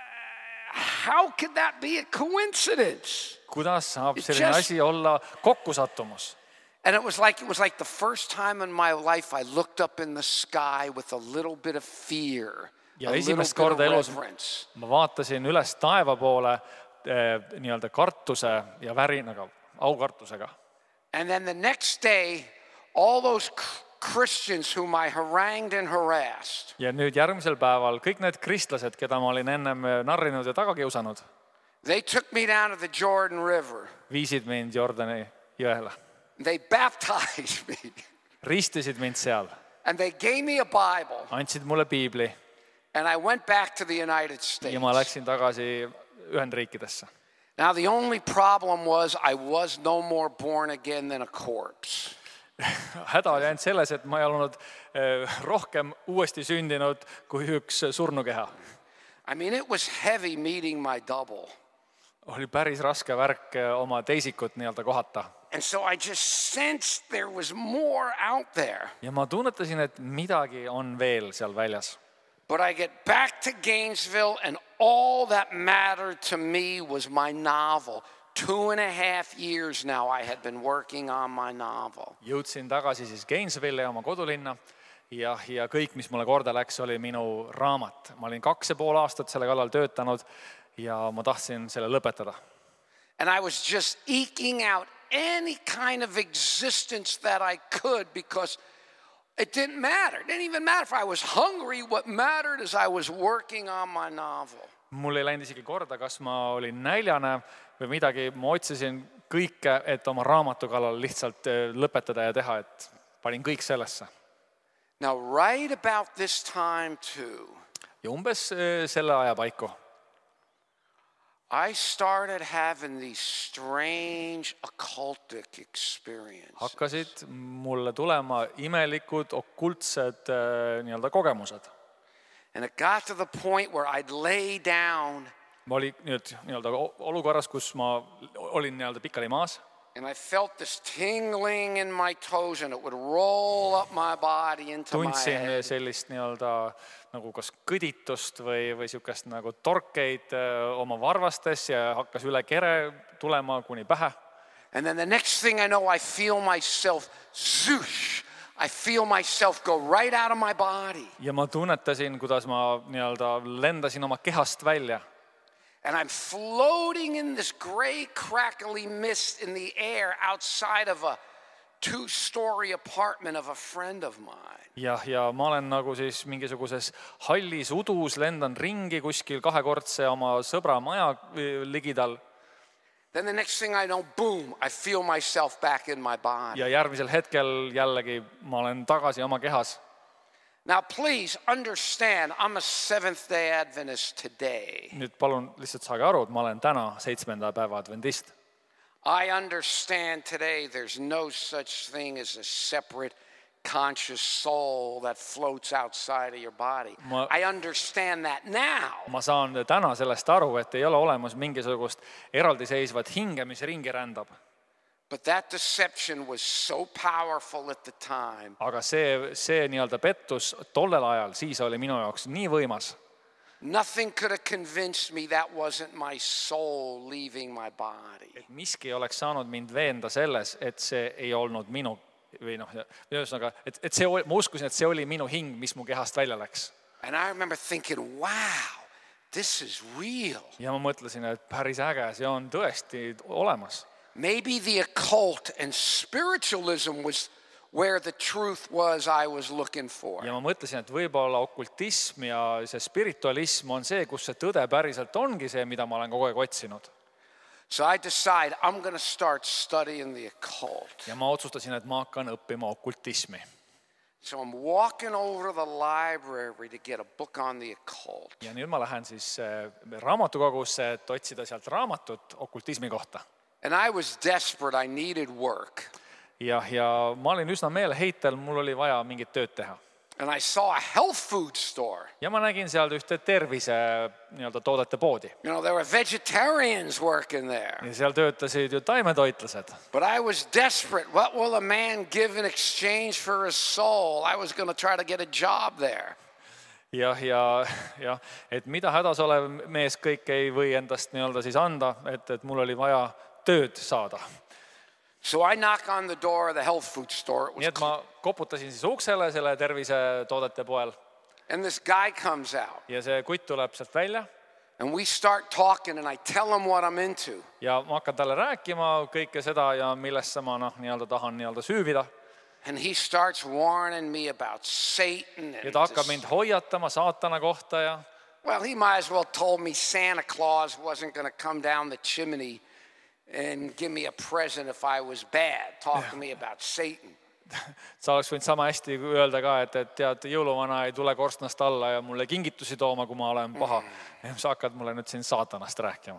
Speaker 1: how could that be a coincidence?
Speaker 2: Kuidas saab selline asi olla kokkusattumus?
Speaker 1: And it was like the first time in my life I looked up in the sky with a little bit of fear,
Speaker 2: Ja
Speaker 1: a little
Speaker 2: esimest
Speaker 1: bit of
Speaker 2: korda elus
Speaker 1: reverence.
Speaker 2: ma vaatasin üles taeva poole nii-öelda kartuse ja värinaga, aukartusega.
Speaker 1: And then the next day, all those Christians whom I harangued and harassed.
Speaker 2: Ja nüüd järgmisel päeval kõik need kristlased, keda ma olin ennem narrinud ja taga kiusanud,
Speaker 1: They took me down to the Jordan River.
Speaker 2: viisid mind Jordani jõele.
Speaker 1: They baptized me.
Speaker 2: Ristisid mind seal.
Speaker 1: And they gave me a Bible.
Speaker 2: Andsid mulle piibli.
Speaker 1: And I went back to the United States.
Speaker 2: Ja ma läksin tagasi Ühendriikidesse.
Speaker 1: Now the only problem was I was no more born again than a corpse.
Speaker 2: Häda oli ainult selles, et ma ei olnud rohkem uuesti sündinud kui üks surnukeha.
Speaker 1: I mean, it was heavy meeting my double.
Speaker 2: Oli päris raske värk oma teisikut nii-öelda kohata.
Speaker 1: And so I just sensed there was more out there.
Speaker 2: Ja ma tunnetasin, et midagi on veel seal väljas.
Speaker 1: But I get back to Gainesville and all that mattered to me was my novel. 2.5 years now I had been working on my novel.
Speaker 2: Jõudsin tagasi siis Gainesville oma kodulinna ja kõik, mis mulle korda läks, oli minu raamat. Ma olin 2,5 aastat selle kallal töötanud ja ma tahtsin selle lõpetada.
Speaker 1: And I was just eking out any kind of existence that I could because it didn't matter. It didn't even matter if I was hungry. What mattered is I was working on my novel.
Speaker 2: Mul ei läinud isegi korda, kas ma olin näljane või midagi. Ma otsisin kõike, et oma raamatu kallal lihtsalt lõpetada ja teha, et panin kõik sellesse.
Speaker 1: Now, right about this time too,
Speaker 2: ja umbes selle aja paiku
Speaker 1: I started having these strange occultic experiences.
Speaker 2: hakkasid mulle tulema imelikud, okultsed nii-öelda kogemused.
Speaker 1: And it got to the point where I'd lay down
Speaker 2: ma olin nüüd nii-öelda olukorras, kus ma olin nii-öelda pikali maas.
Speaker 1: And I felt this tingling in my toes and it would roll up my body into my
Speaker 2: Tundsin
Speaker 1: head.
Speaker 2: sellist nii-öelda nagu kas kõditust või sihukest nagu torkeid oma varvastes ja hakkas üle kere tulema kuni pähe.
Speaker 1: And then the next thing I know, I feel myself zoosh. I feel myself go right out of my body.
Speaker 2: Ja ma tunnetasin, kuidas ma nii-öelda lendasin oma kehast välja.
Speaker 1: And I'm floating in this gray, crackly mist in the air outside of a 2-story apartment of a friend of mine.
Speaker 2: Ja ma olen nagu siis mingisuguses hallis udus, lendan ringi kuskil kahekordse oma sõbra maja ligidal.
Speaker 1: Then the next thing I know, boom, I feel myself back in my body.
Speaker 2: Ja järgmisel hetkel jällegi ma olen tagasi oma kehas.
Speaker 1: Now, please understand, I'm a Seventh-day Adventist today.
Speaker 2: Nüüd palun lihtsalt saage aru, et ma olen täna 7. päeva adventist.
Speaker 1: I understand today there's no such thing as a separate conscious soul that floats outside of your body. I understand that now.
Speaker 2: Ma saan täna sellest aru, et ei ole olemas mingisugust eraldiseisvat hinge, mis ringi rändab.
Speaker 1: But that deception was so powerful at the time.
Speaker 2: Aga see nii-öelda pettus tollel ajal, siis oli minu jaoks nii võimas.
Speaker 1: Nothing could have convinced me that wasn't my soul leaving my body.
Speaker 2: Et miski ei oleks saanud mind veenda selles, et see ei olnud minu või ühesõnaga, et see ma uskusin, et see oli minu hing, mis mu kehast välja läks.
Speaker 1: And I remember thinking, wow, this is real.
Speaker 2: Ja ma mõtlesin, et päris äge, see on tõesti olemas.
Speaker 1: Maybe the occult and spiritualism was where the truth was I was looking for.
Speaker 2: Ja ma mõtlesin, et võib-olla okultism ja see spiritualism on see, kus see tõde päriselt ongi see, mida ma olen kogu aeg otsinud.
Speaker 1: So I decide I'm going to start studying the occult.
Speaker 2: Ja ma otsustasin, et ma hakkan õppima okultismi.
Speaker 1: So I'm walking over to the library to get a book on the occult.
Speaker 2: Ja nüüd ma lähen siis raamatukogusse, et otsida sealt raamatut okultismi kohta.
Speaker 1: And I was desperate, I needed work.
Speaker 2: Ja ma olin üsna meeleheitel, mul oli vaja mingit tööd teha.
Speaker 1: And I saw a health food store.
Speaker 2: Ja ma nägin seal ühte tervise nii-öelda toodete poodi.
Speaker 1: You know, there were vegetarians working there.
Speaker 2: Ja seal töötasid ju taimetoitlased.
Speaker 1: But I was desperate. What will a man give in exchange for his soul? I was going to try to get a job there.
Speaker 2: Ja, et mida hädas olev mees kõik ei või endast nii-öelda siis anda, et mul oli vaja tööd saada.
Speaker 1: So I knock on the door of the health food store.
Speaker 2: Nii et ma koputasin siis uksele selle tervisetoodete poel.
Speaker 1: And this guy comes out.
Speaker 2: Ja see kutt tuleb sealt välja.
Speaker 1: And we start talking and I tell him what I'm into.
Speaker 2: Ja ma hakkan talle rääkima kõike seda ja millesse ma nii-öelda tahan nii-öelda süüvida.
Speaker 1: And he starts warning me about Satan.
Speaker 2: Ja ta hakkab mind hoiatama saatana kohta ja...
Speaker 1: Well, he might as well told me Santa Claus wasn't going to come down the chimney and give me a present if I was bad. Talk to me about Satan.
Speaker 2: Sa oleks võinud sama hästi öelda ka, et tead, jõuluvana ei tule korstnast alla ja mulle kingitusi tooma, kui ma olen paha. Ja sa hakkad mulle nüüd siin saatanast rääkima.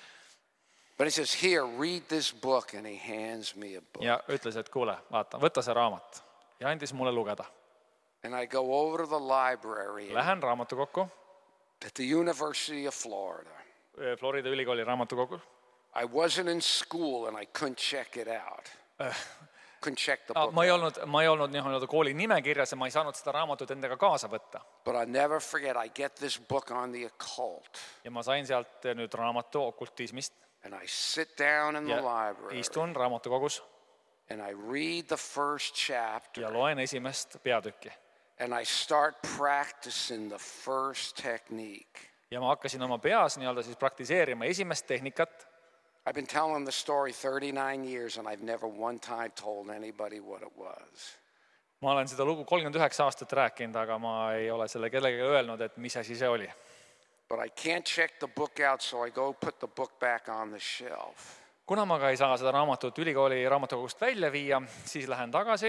Speaker 1: But he says, here, read this book, and he hands me a book.
Speaker 2: Ja ütles, et kuule, vaata, võta see raamat. Ja andis mulle lugeda.
Speaker 1: And I go over to the library.
Speaker 2: Lähen raamatukokku.
Speaker 1: At the University of Florida.
Speaker 2: Florida ülikooli raamatukokku.
Speaker 1: I wasn't in school and I couldn't check it out. Couldn't check the book
Speaker 2: ma ei olnud nii-öelda kooli nimekirjas ja ma ei saanud seda raamatut endaga kaasa võtta.
Speaker 1: But I never forget, I get this book on the occult.
Speaker 2: Ja ma sain sealt nüüd raamatu okultismist.
Speaker 1: And I sit down in the library.
Speaker 2: Istun raamatukogus.
Speaker 1: And I read the first chapter.
Speaker 2: Ja loen esimest peatükki.
Speaker 1: And I start practicing the first technique.
Speaker 2: Ja ma hakkasin oma peas nii-öelda siis praktiseerima esimest tehnikat.
Speaker 1: I've been telling the story 39 years and I've never one time told anybody what it was.
Speaker 2: Ma olen seda lugu 39 aastat rääkinud, aga ma ei ole selle kellelegi öelnud, et mis asi see oli.
Speaker 1: But I can't check the book out, so I go put the book back on the shelf.
Speaker 2: Kuna ma ka ei saa seda raamatut ülikooli raamatukogust välja viia, siis lähen tagasi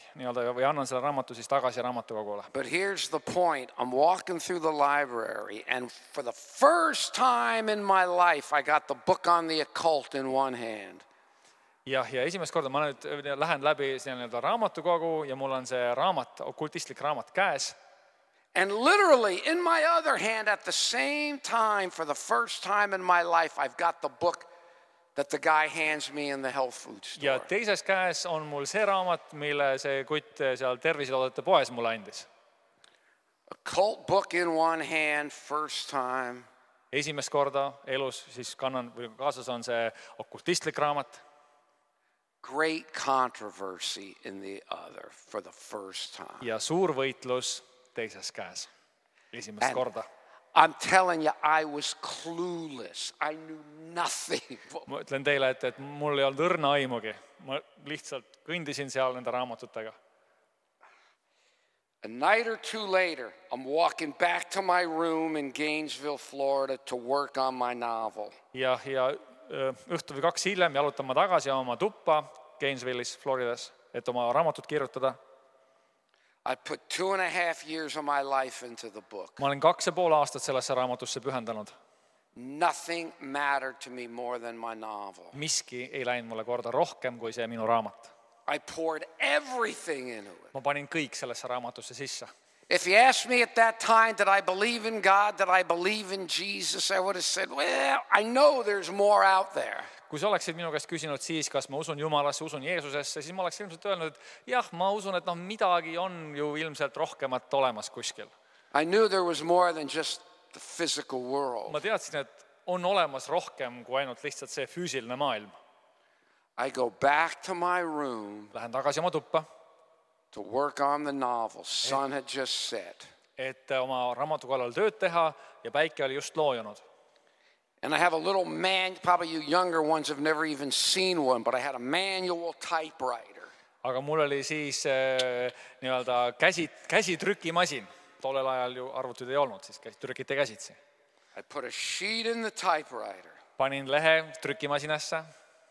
Speaker 2: või annan selle raamatu siis tagasi raamatukogule.
Speaker 1: But here's the point. I'm walking through the library and for the first time in my life I got the book on the occult in one hand.
Speaker 2: Ja esimest korda ma lähen läbi raamatukogu ja mul on see raamat, okultistlik raamat käes.
Speaker 1: And literally, in my other hand, at the same time, for the first time in my life, I've got the book that the guy hands me in the health food store.
Speaker 2: ja teises käes on mul see raamat, mille see kutt seal tervisetoodete poes mulle andis.
Speaker 1: A cult book in one hand, first time.
Speaker 2: Esimest korda elus siis kannan või kaasas on see okultistlik raamat.
Speaker 1: Great controversy in the other for the first time.
Speaker 2: Ja suur võitlus teises käes. Esimest korda.
Speaker 1: I'm telling you, I was clueless. I knew nothing.
Speaker 2: Ma ütlen teile, et mul ei olnud õrna aimugi. Ma lihtsalt kõndisin seal nende raamatutega.
Speaker 1: A night or two later, I'm walking back to my room in Gainesville, Florida to work on my novel.
Speaker 2: Ja õhtu või 2 hiljem jalutan ma tagasi oma tuppa Gainesville'is, Floridas, et oma raamatut kirjutada.
Speaker 1: I put 2.5 years of my life into the book.
Speaker 2: Ma olen 2,5 aastat sellesse raamatusse pühendanud.
Speaker 1: Nothing mattered to me more than my novel.
Speaker 2: Miski ei läinud mulle korda rohkem kui see minu raamat.
Speaker 1: I poured everything into it.
Speaker 2: Ma panin kõik sellesse raamatusse sisse.
Speaker 1: If you asked me at that time, did I believe in God, did I believe in Jesus, I would have said, well, I know there's more out there.
Speaker 2: Kui sa oleksid minu käest küsinud siis, kas ma usun Jumalasse, usun Jeesusesse, siis ma oleks ilmselt öelnud, et jah, ma usun, et midagi on ju ilmselt rohkemat olemas kuskil.
Speaker 1: I knew there was more than just the physical world.
Speaker 2: Ma teadsin, et on olemas rohkem kui ainult lihtsalt see füüsiline maailm.
Speaker 1: I go back to my room.
Speaker 2: Lähen tagasi oma tuppa.
Speaker 1: To work on the novel. Sun had just set.
Speaker 2: Et oma raamatu kallal tööd teha ja päike oli just loojunud.
Speaker 1: And I have a little probably you younger ones have never even seen one, but I had a manual typewriter.
Speaker 2: Aga mul oli siis nii-öelda käsitrükimasin. Tollel ajal ju arvutid ei olnud, siis trükiti käsitsi.
Speaker 1: I put a sheet in the typewriter.
Speaker 2: Panin lehe trükimasinasse.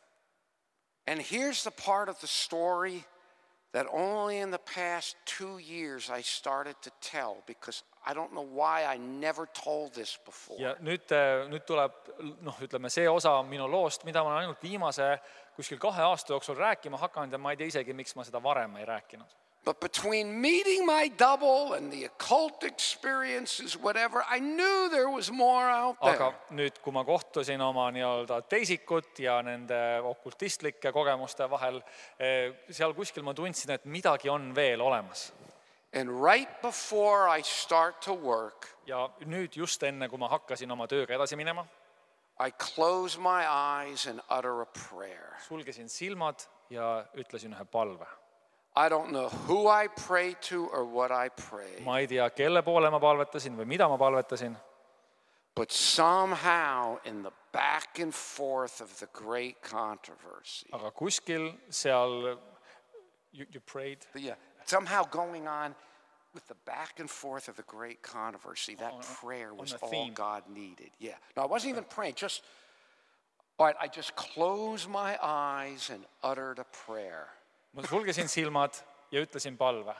Speaker 1: And here's the part of the story that only in the past 2 years I started to tell, because I don't know why I never told this before.
Speaker 2: Ja nüüd tuleb, ütleme, see osa minu loost, mida ma olen ainult viimase kuskil 2 aasta jooksul rääkima hakanud ja ma ei tea isegi, miks ma seda varem ei rääkinud.
Speaker 1: But between meeting my double and the occult experiences, whatever, I knew there was more out there.
Speaker 2: Aga nüüd, kui ma kohtusin oma nii-öelda teisikut ja nende okultistlike kogemuste vahel, seal kuskil ma tundsin, et midagi on veel olemas.
Speaker 1: And right before I start to work,
Speaker 2: ja nüüd just enne, kui ma hakkasin oma tööga edasi minema,
Speaker 1: I close my eyes and utter a prayer.
Speaker 2: Sulgesin silmad ja ütlesin ühe palve.
Speaker 1: I don't know who I pray to or what I pray.
Speaker 2: Ma ei tea, kelle poole ma palvetasin või mida ma palvetasin.
Speaker 1: But somehow in the back and forth of the great controversy.
Speaker 2: Aga kuskil seal you prayed.
Speaker 1: Yeah, somehow going on with the back and forth of the great controversy, that prayer was all God needed. Yeah. No, I wasn't even praying, all right, I just closed my eyes and uttered a prayer.
Speaker 2: Ma sulgesin silmad ja ütlesin palve.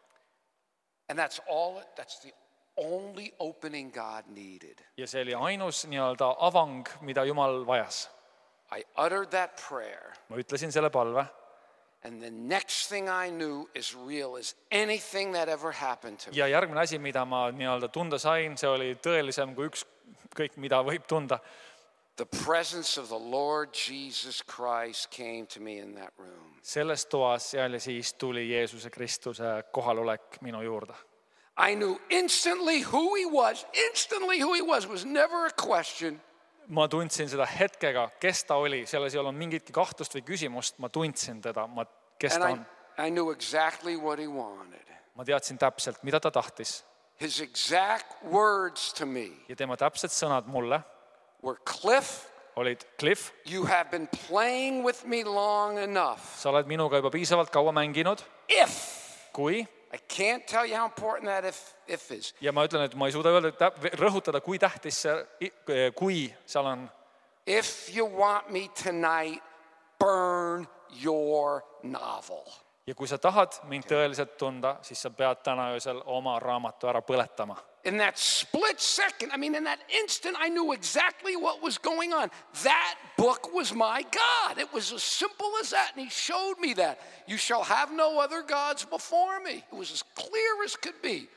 Speaker 1: And that's the only opening God needed.
Speaker 2: Ja see oli ainus nii-öelda avang, mida Jumal vajas.
Speaker 1: I uttered that prayer.
Speaker 2: Ma ütlesin selle palve.
Speaker 1: And the next thing I knew is real as anything that ever happened to me.
Speaker 2: Ja järgmine asi, mida ma nii-öelda tunda sain, see oli tõelisem kui kõik, mida võib tunda.
Speaker 1: The presence of the Lord Jesus Christ came to me in that room.
Speaker 2: Selles toas ja siis tuli Jeesuse Kristuse kohalolek minu juurde.
Speaker 1: I knew instantly who he was. Was never a question.
Speaker 2: Ma tundsin seda hetkega, kes ta oli. Selles ei olnud mingitki kahtlust või küsimust. Ma tundsin teda, kes ta on.
Speaker 1: I knew exactly what he wanted.
Speaker 2: Ma teadsin täpselt, mida ta tahtis.
Speaker 1: His exact words to me.
Speaker 2: Ja tema täpsed sõnad mulle
Speaker 1: were Cliff,
Speaker 2: olid Cliff,
Speaker 1: you have been playing with me long enough.
Speaker 2: Sa oled minuga juba piisavalt kaua mänginud. Kui
Speaker 1: I can't tell you how important that if is.
Speaker 2: Ja ma ütlen, et ma ei suuda rõhutada, kui tähtis see, kui seal on.
Speaker 1: If you want me tonight, burn your novel.
Speaker 2: Ja kui sa tahad mind tõeliselt tunda, siis sa pead täna öösel oma raamatu ära põletama.
Speaker 1: In that split second, in that instant, I knew exactly what was going on. That book was my God. It was as simple as that. And he showed me that. You shall have no other gods before me. It was as clear as could be.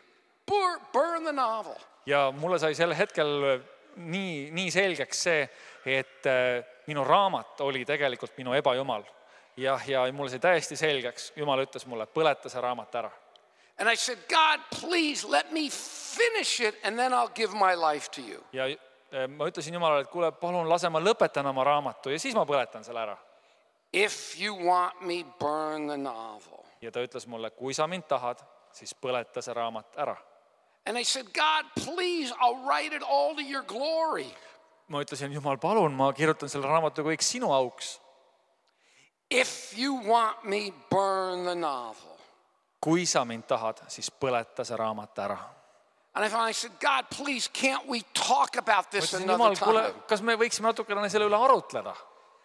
Speaker 1: burn the novel.
Speaker 2: ja mulle sai sel hetkel nii selgeks see, et minu raamat oli tegelikult minu ebajumal. Ja mulle sai täiesti selgeks, Jumal ütles mulle, põleta see raamat ära.
Speaker 1: And I said, God, please let me finish it and then I'll give my life to you.
Speaker 2: Ja ma ütlesin Jumalale, et kuule, palun lase ma lõpetan oma raamatu ja siis ma põletan selle ära.
Speaker 1: If you want me, burn the novel.
Speaker 2: Ja ta ütles mulle, kui sa mind tahad, siis põleta see raamat ära.
Speaker 1: And I said, God, please, I'll write it all to your glory.
Speaker 2: Ma ütlesin, Jumal, palun, ma kirjutan selle raamatu kõik sinu auks.
Speaker 1: If you want me, burn the novel.
Speaker 2: Kui sa mind tahad, siis põleta see raamat ära.
Speaker 1: And I finally said, God, please, can't we talk about this
Speaker 2: Ütlesin,
Speaker 1: another
Speaker 2: Jumal, kuule,
Speaker 1: time?
Speaker 2: kas me võiksime natukene selle üle arutleda?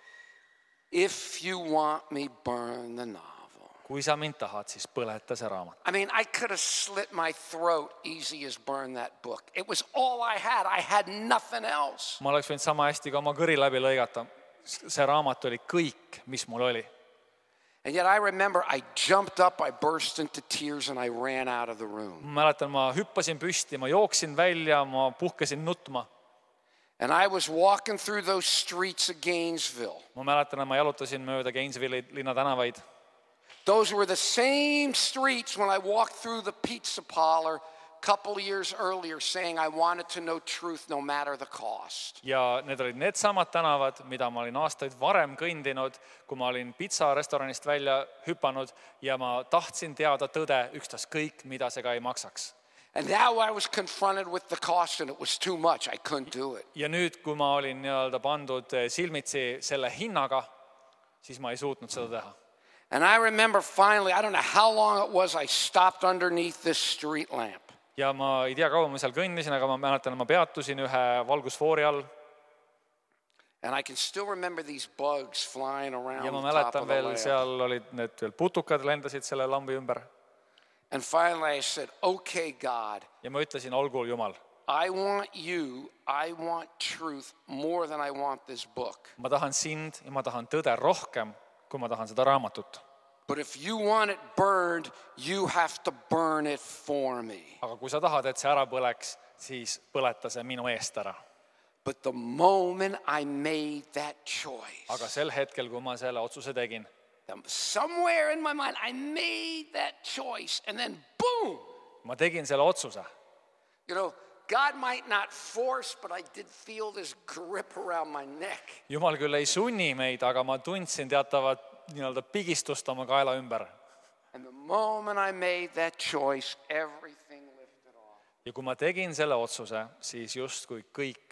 Speaker 1: If you want me, burn the novel.
Speaker 2: Kui sa mind tahad, siis põleta see raamat.
Speaker 1: I mean, I could have slit my throat easy as burn that book. It was all I had. I had nothing else.
Speaker 2: Ma oleks võinud sama hästi ka oma kõri läbi lõigata. See raamat oli kõik, mis mul oli.
Speaker 1: And yet I remember I jumped up, I burst into tears, and I ran out of the room.
Speaker 2: Ma mäletan, ma hüppasin püsti, ma jooksin välja, ma puhkesin nutma.
Speaker 1: And I was walking through those streets of Gainesville.
Speaker 2: Ma mäletan, ma jalutasin mööda Gainesville'i linnatänavaid.
Speaker 1: Those were the same streets when I walked through the pizza parlor a couple of years earlier saying I wanted to know truth no matter the cost.
Speaker 2: Ja need olid need samad tänavad, mida ma olin aastaid varem kõndinud, kui ma olin pitsarestoranist välja hüpanud ja ma tahtsin teada tõde ükstaskõik, mida see ka ei maksaks.
Speaker 1: And now I was confronted with the cost and it was too much. I couldn't do it.
Speaker 2: Ja nüüd, kui ma olin pandud silmitsi selle hinnaga, siis ma ei suutnud seda teha.
Speaker 1: And I remember finally, I don't know how long it was, I stopped underneath this street lamp.
Speaker 2: Ja ma ei tea, kaua ma seal kõndisin, aga ma mäletan, ma peatusin ühe valgusfoori all.
Speaker 1: And I can still remember these bugs flying around
Speaker 2: Ja ma
Speaker 1: the top
Speaker 2: mäletan
Speaker 1: of the
Speaker 2: veel,
Speaker 1: lamp.
Speaker 2: seal olid need veel putukad lendasid selle lambi ümber.
Speaker 1: And finally I said, okay, God,
Speaker 2: Ja ma ütlesin, olgu Jumal,
Speaker 1: I want you, I want truth more than I want this book.
Speaker 2: ma tahan sind ja ma tahan tõde rohkem, kui ma tahan seda raamatut.
Speaker 1: But if you want it burned, you have to burn it for me.
Speaker 2: Aga kui sa tahad, et see ära põleks, siis põleta see minu eest ära.
Speaker 1: But the moment I made that choice,
Speaker 2: Aga sel hetkel, kui ma selle otsuse tegin,
Speaker 1: somewhere in my mind, I made that choice and then boom!
Speaker 2: ma tegin selle otsuse.
Speaker 1: You know, God might not force, but I did feel this grip around my neck.
Speaker 2: Jumal küll ei sunni meid, aga ma tundsin teatavat pigistust oma kaela ümber.
Speaker 1: And the moment I made that choice, everything lifted off.
Speaker 2: Ja kui ma tegin selle otsuse, siis justkui kõik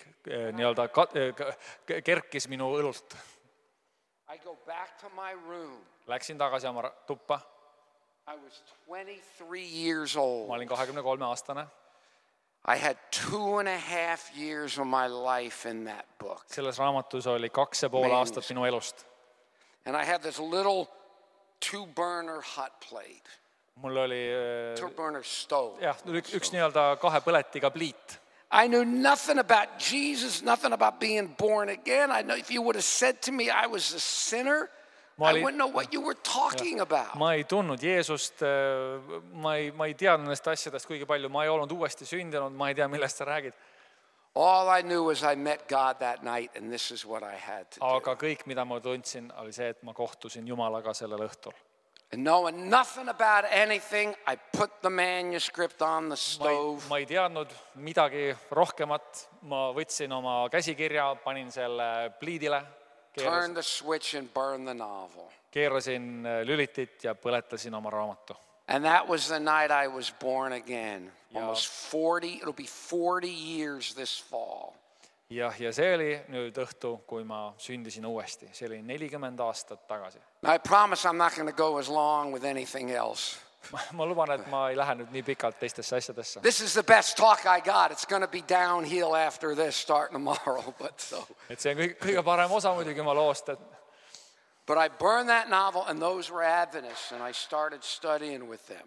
Speaker 2: kerkis minu õlult.
Speaker 1: I go back to my room.
Speaker 2: Läksin tagasi oma tuppa.
Speaker 1: I was 23 years old.
Speaker 2: Ma olin 23-aastane.
Speaker 1: I had 2.5 years of my life in that book.
Speaker 2: Selles raamatus oli 2,5 aastat minu elust.
Speaker 1: And I had this little 2-burner hot plate.
Speaker 2: Mul oli
Speaker 1: 2-burner stove.
Speaker 2: üks 2 põletiga pliit.
Speaker 1: I knew nothing about Jesus, nothing about being born again. I know if you would have said to me I was a sinner, I wouldn't know what you were talking about.
Speaker 2: Ma ei tundnud Jeesust, ma ei teadnud nendest asjadest kuigi palju, ma ei olnud uuesti sündinud, ma ei tea, millest sa räägid.
Speaker 1: All I knew was I met God that night and this is what I had to do.
Speaker 2: Aga kõik, mida ma tundsin, oli see, et ma kohtusin Jumalaga sellel õhtul.
Speaker 1: And knowing nothing about anything, I put the manuscript on the stove.
Speaker 2: Ma ei teadnud midagi rohkemat, ma võtsin oma käsikirja, panin selle pliidile,
Speaker 1: Turn the switch and burn the novel.
Speaker 2: keerasin lülitit ja põletasin oma raamatu.
Speaker 1: And that was the night I was born again. Almost 40, it'll be 40 years this fall.
Speaker 2: Ja see oli nüüd õhtu, kui ma sündisin uuesti. See oli 40 aastat tagasi.
Speaker 1: Now I promise I'm not going to go as long with anything else.
Speaker 2: Ma luban, et ma ei lähe nüüd nii pikalt teistesse asjadesse.
Speaker 1: This is the best talk I got. It's going to be downhill after this starting tomorrow, but so.
Speaker 2: Et see on kõige parem osa muidugi oma loost, et
Speaker 1: But I burned that novel and those were Adventists and I started studying with them.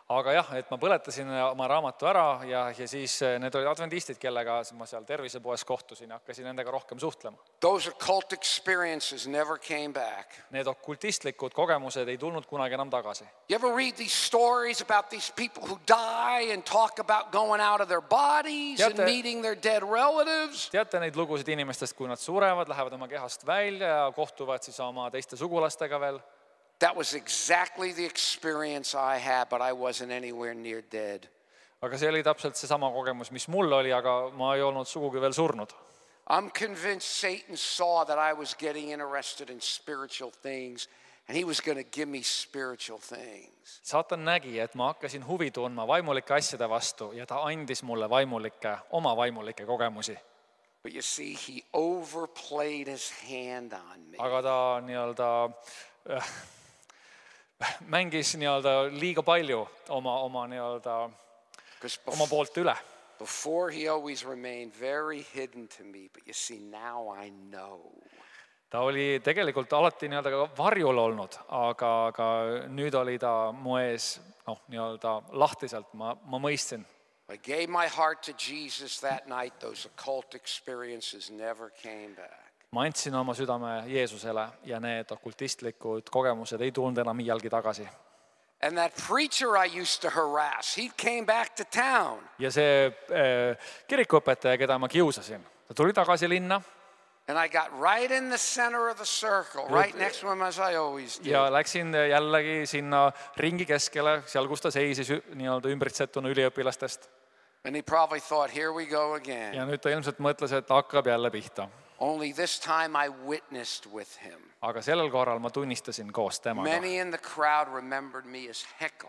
Speaker 2: Aga jah, et ma põletasin oma raamatu ära ja siis need olid adventistid, kellega ma seal tervisepoes kohtusin ja hakkasin nendega rohkem suhtlema.
Speaker 1: Those occult experiences never came back.
Speaker 2: Need okultistlikud kogemused ei tulnud kunagi enam tagasi.
Speaker 1: You ever read these stories about these people who die and talk about going out of their bodies and meeting their dead relatives?
Speaker 2: Teate neid lugusid inimestest, kui nad surevad, lähevad oma kehast välja ja kohtuvad siis oma teiste sugulastega veel?
Speaker 1: That was exactly the experience I had, but I wasn't anywhere near dead.
Speaker 2: Aga see oli täpselt seesama kogemus, mis mul oli, aga ma ei olnud sugugi veel surnud.
Speaker 1: I'm convinced Satan saw that I was getting interested in spiritual things and he was going to give me spiritual things.
Speaker 2: Saatan nägi, et ma hakkasin huvi tundma vaimulike asjade vastu ja ta andis mulle oma vaimulikke kogemusi.
Speaker 1: But you see, he overplayed his hand on me.
Speaker 2: Aga ta mängis liiga palju oma poolt üle.
Speaker 1: Before he always remained very hidden to me, but you see, now I know.
Speaker 2: Ta oli tegelikult alati varjul olnud, aga nüüd oli ta mu ees lahtiselt, ma mõistsin.
Speaker 1: I gave my heart to Jesus that night. Those occult experiences never came back.
Speaker 2: Ma andsin oma südame Jeesusele ja need okultistlikud kogemused ei tulnud enam iialgi tagasi.
Speaker 1: And that preacher I used to harass, he came back to town.
Speaker 2: Ja see kirikuõpetaja, keda ma kiusasin, ta tuli tagasi linna.
Speaker 1: And I got right in the center of the circle, right next to him as I always did.
Speaker 2: Ja läksin jällegi sinna ringi keskele, seal kus ta seisis ümbritsetuna üliõpilastest.
Speaker 1: And he probably thought, here we go again.
Speaker 2: Ja nüüd ta ilmselt mõtles, et hakkab jälle pihta.
Speaker 1: Only this time I witnessed with him.
Speaker 2: Aga sellel korral ma tunnistasin koos temaga.
Speaker 1: Many in the crowd remembered me as Heckle.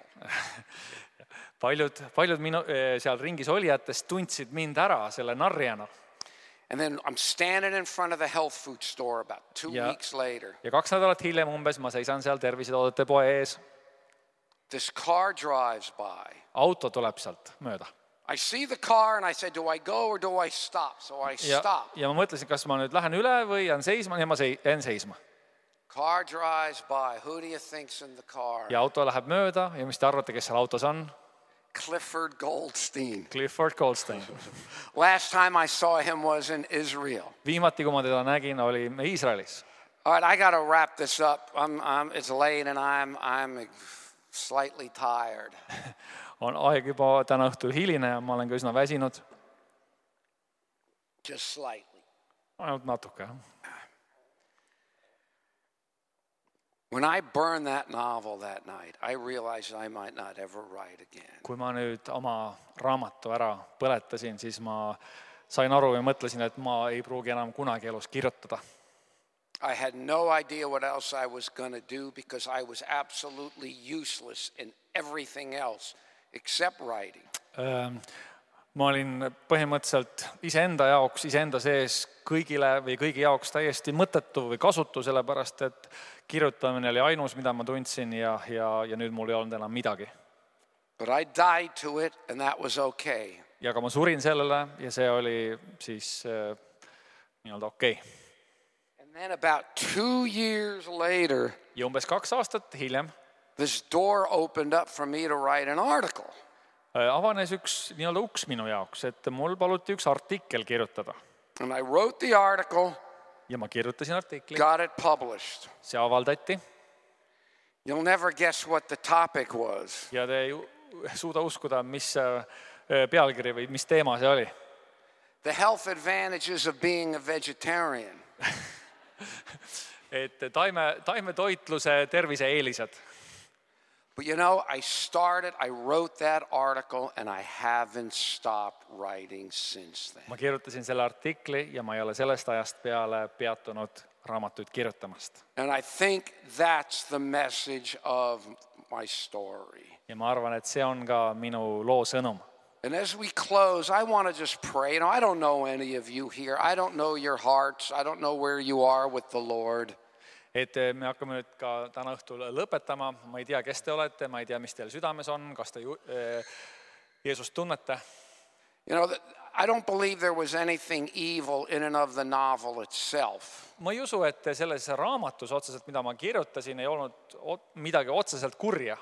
Speaker 2: Paljud minu seal ringis olijatest tundsid mind ära selle narjana.
Speaker 1: And then I'm standing in front of the health food store about 2 weeks later.
Speaker 2: Ja 2 nädalat hiljem umbes ma seisan seal tervisetoodete poe ees.
Speaker 1: This car drives by.
Speaker 2: Auto tuleb sealt mööda.
Speaker 1: I see the car and I said, do I go or do I stop? So I stop.
Speaker 2: Ja ma mõtlesin, kas ma nüüd lähen üle või jään seisma, ja ma jään seisma.
Speaker 1: Car drives by. Who do you think's in the car?
Speaker 2: Ja auto läheb mööda ja mis te arvate, kes seal autos on?
Speaker 1: Clifford Goldstein.
Speaker 2: Clifford Goldstein.
Speaker 1: Last time I saw him was in Israel.
Speaker 2: Viimati, kui ma teda nägin, oli Iisraelis.
Speaker 1: All right, I got to wrap this up. It's late and I'm slightly tired.
Speaker 2: On aeg juba täna õhtul hiline ja ma olen ka üsna väsinud.
Speaker 1: Just slightly.
Speaker 2: Ainult natuke.
Speaker 1: When I burned that novel that night, I realized I might not ever write again.
Speaker 2: Kui ma nüüd oma raamatu ära põletasin, siis ma sain aru ja mõtlesin, et ma ei pruugi enam kunagi elus kirjutada.
Speaker 1: I had no idea what else I was going to do because I was absolutely useless in everything else except writing.
Speaker 2: Ma olin põhimõtteliselt iseenda sees kõigi jaoks täiesti mõttetu või kasutu, sellepärast et kirjutamine oli ainus, mida ma tundsin ja nüüd mul ei olnud enam midagi.
Speaker 1: But I died to it and that was okay.
Speaker 2: Ja ka ma surin sellele ja see oli siis okei.
Speaker 1: And then about 2 years later,
Speaker 2: ja umbes 2 aastat hiljem,
Speaker 1: this door opened up for me to write an article.
Speaker 2: Avanes üks uks minu jaoks, et mul paluti üks artikkel kirjutada.
Speaker 1: And I wrote the article.
Speaker 2: Ja ma kirjutasin artikli.
Speaker 1: Got it published.
Speaker 2: See avaldati.
Speaker 1: You'll never guess what the topic was.
Speaker 2: Ja te ei suuda uskuda, mis pealkiri või mis teema see oli.
Speaker 1: The health advantages of being a vegetarian.
Speaker 2: Et taimetoitluse tervise eelised.
Speaker 1: But you know, I wrote that article and I haven't stopped writing since then.
Speaker 2: Ma kirjutasin selle artikli ja ma ei ole sellest ajast peale peatunud raamatuid kirjutamast.
Speaker 1: And I think that's the message of my story.
Speaker 2: Ja ma arvan, et see on ka minu loo sõnum.
Speaker 1: And as we close, I want to just pray. You know, I don't know any of you here. I don't know your hearts. I don't know where you are with the Lord.
Speaker 2: Et me hakkame nüüd ka täna õhtul lõpetama. Ma ei tea, kes te olete, ma ei tea, mis teil südames on, kas te Jeesust tunnete.
Speaker 1: You know, I don't believe there was anything evil in and of the novel itself.
Speaker 2: Ma ei usu, et selles raamatus otseselt, mida ma kirjutasin, ei olnud midagi otseselt kurja.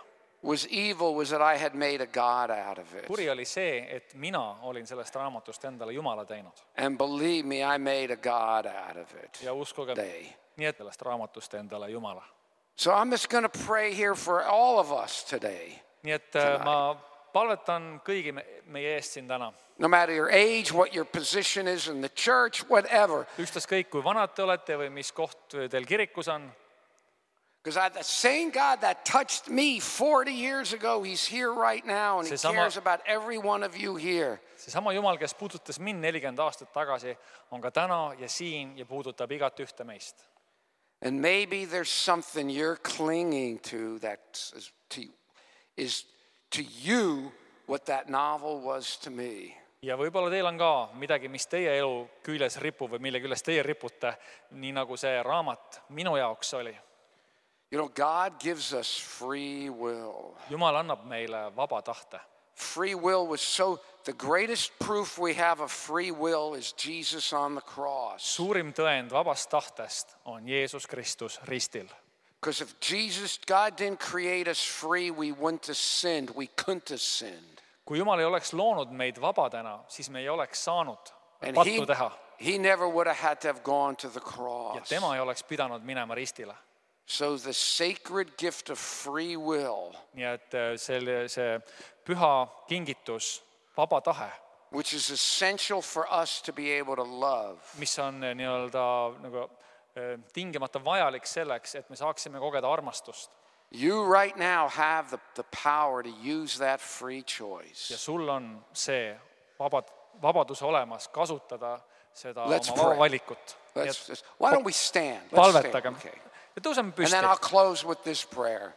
Speaker 1: was evil was that I had made a god out of it.
Speaker 2: kuri oli see, et mina olin sellest raamatust endale Jumala teinud.
Speaker 1: And believe me, I made a god out of it.
Speaker 2: Ja uskuge,
Speaker 1: They.
Speaker 2: nii et sellest raamatust endale Jumala.
Speaker 1: So I'm just going to pray here for all of us today.
Speaker 2: Nii et ma palvetan kõigi meie eest siin täna.
Speaker 1: No matter your age, what your position is in the church, whatever.
Speaker 2: Ükstaskõik, kui vanad te olete või mis koht teil kirikus on.
Speaker 1: Because the same God that touched me 40 years ago, he's here right now and he cares about every one of you here.
Speaker 2: Seesama Jumal, kes puudutas mind 40 aastat tagasi, on ka täna ja siin ja puudutab igat ühte meist.
Speaker 1: And maybe there's something you're clinging to that is to you what that novel was to me.
Speaker 2: Ja võib-olla teil on ka midagi, mis teie elu küljes ripub või mille küljes teie ripute, nii nagu see raamat minu jaoks oli.
Speaker 1: You know, God gives us free will.
Speaker 2: Jumal annab meile vaba tahte.
Speaker 1: Free will was the greatest proof we have of free will is Jesus on the cross.
Speaker 2: Suurim tõend vabast tahtest on Jeesus Kristus ristil.
Speaker 1: Because if God didn't create us free, we wouldn't have sinned. We couldn't have sinned.
Speaker 2: Kui Jumal ei oleks loonud meid vabadena, siis me ei oleks saanud pattu teha.
Speaker 1: He never would have had to have gone to the
Speaker 2: Ja
Speaker 1: cross.
Speaker 2: tema ei oleks pidanud minema ristile.
Speaker 1: So the sacred gift of free will,
Speaker 2: Nii et see püha kingitus, vaba tahe,
Speaker 1: which is essential for us to be able to love,
Speaker 2: mis on nii-öelda nagu tingimata vajalik selleks, et me saaksime kogeda armastust.
Speaker 1: you right now have the power to use that free choice.
Speaker 2: Ja sul on see vabadus olemas kasutada seda
Speaker 1: Let's
Speaker 2: oma vaba
Speaker 1: pray.
Speaker 2: valikut.
Speaker 1: Why don't we stand? Let's
Speaker 2: Palvetagem.
Speaker 1: stand. Okay.
Speaker 2: Ja tõuseme
Speaker 1: And
Speaker 2: püsti.
Speaker 1: then I'll close with this prayer.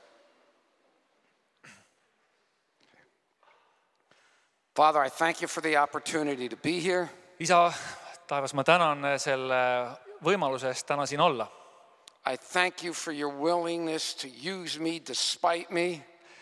Speaker 1: Father, I thank you for the opportunity to be here.
Speaker 2: Isa, taevas, ma tänan selle võimaluse eest täna siin olla.
Speaker 1: I thank you for your willingness to use me despite me.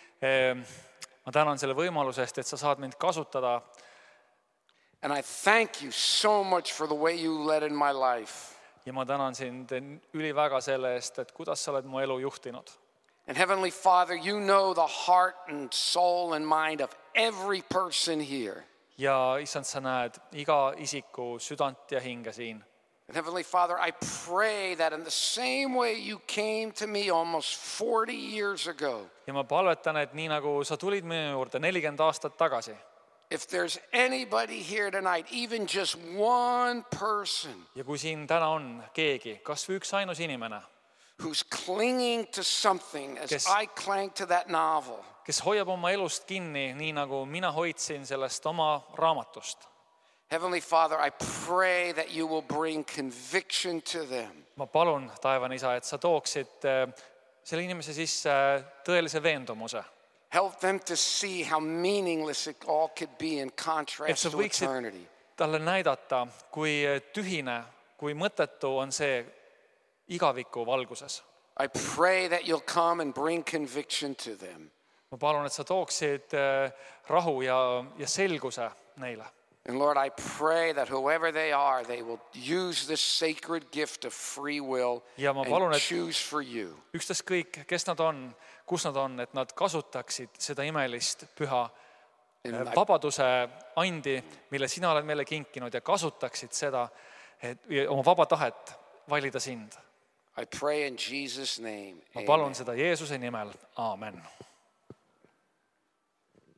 Speaker 2: Ma tänan selle võimaluse eest, et sa saad mind kasutada.
Speaker 1: And I thank you so much for the way you led in my life.
Speaker 2: Ja ma tänan sind üliväga selle eest, et kuidas sa oled mu elu juhtinud.
Speaker 1: And Heavenly Father, you know the heart and soul and mind of every person here.
Speaker 2: Ja issand, sa näed iga isiku südant ja hinge siin.
Speaker 1: And Heavenly Father, I pray that in the same way you came to me almost 40 years ago,
Speaker 2: Ja ma palvetan, et nii nagu sa tulid minu juurde 40 aastat tagasi,
Speaker 1: if there's anybody here tonight, even just one person
Speaker 2: ja kui siin täna on keegi, kas või üks ainus inimene,
Speaker 1: who's clinging to something as
Speaker 2: Kes-
Speaker 1: I cling to that novel,
Speaker 2: kes hoiab oma elust kinni, nii nagu mina hoidsin sellest oma raamatust.
Speaker 1: Heavenly Father, I pray that you will bring conviction to them.
Speaker 2: Ma palun, taevane isa, et sa tooksid selle inimese sisse tõelise veendumuse.
Speaker 1: Help them to see how meaningless it all could be in
Speaker 2: Et
Speaker 1: contrast
Speaker 2: sa
Speaker 1: to
Speaker 2: võiksid
Speaker 1: eternity.
Speaker 2: talle näidata, kui tühine, kui mõttetu on see igaviku valguses.
Speaker 1: I pray that you'll come and bring conviction to them.
Speaker 2: Ma palun, et sa tooksid rahu ja selguse neile.
Speaker 1: And Lord, I pray that whoever they are, they will use this sacred gift of free will
Speaker 2: Ja ma palun,
Speaker 1: and
Speaker 2: et-
Speaker 1: choose for you.
Speaker 2: Ükstaskõik, kes nad on, kus nad on, et nad kasutaksid seda imelist püha
Speaker 1: And I-
Speaker 2: vabaduse andi, mille sina oled meile kinkinud ja kasutaksid seda, et oma vaba tahet valida sind.
Speaker 1: I pray in Jesus' name.
Speaker 2: Ma
Speaker 1: Amen.
Speaker 2: palun seda Jeesuse nimel. Aamen.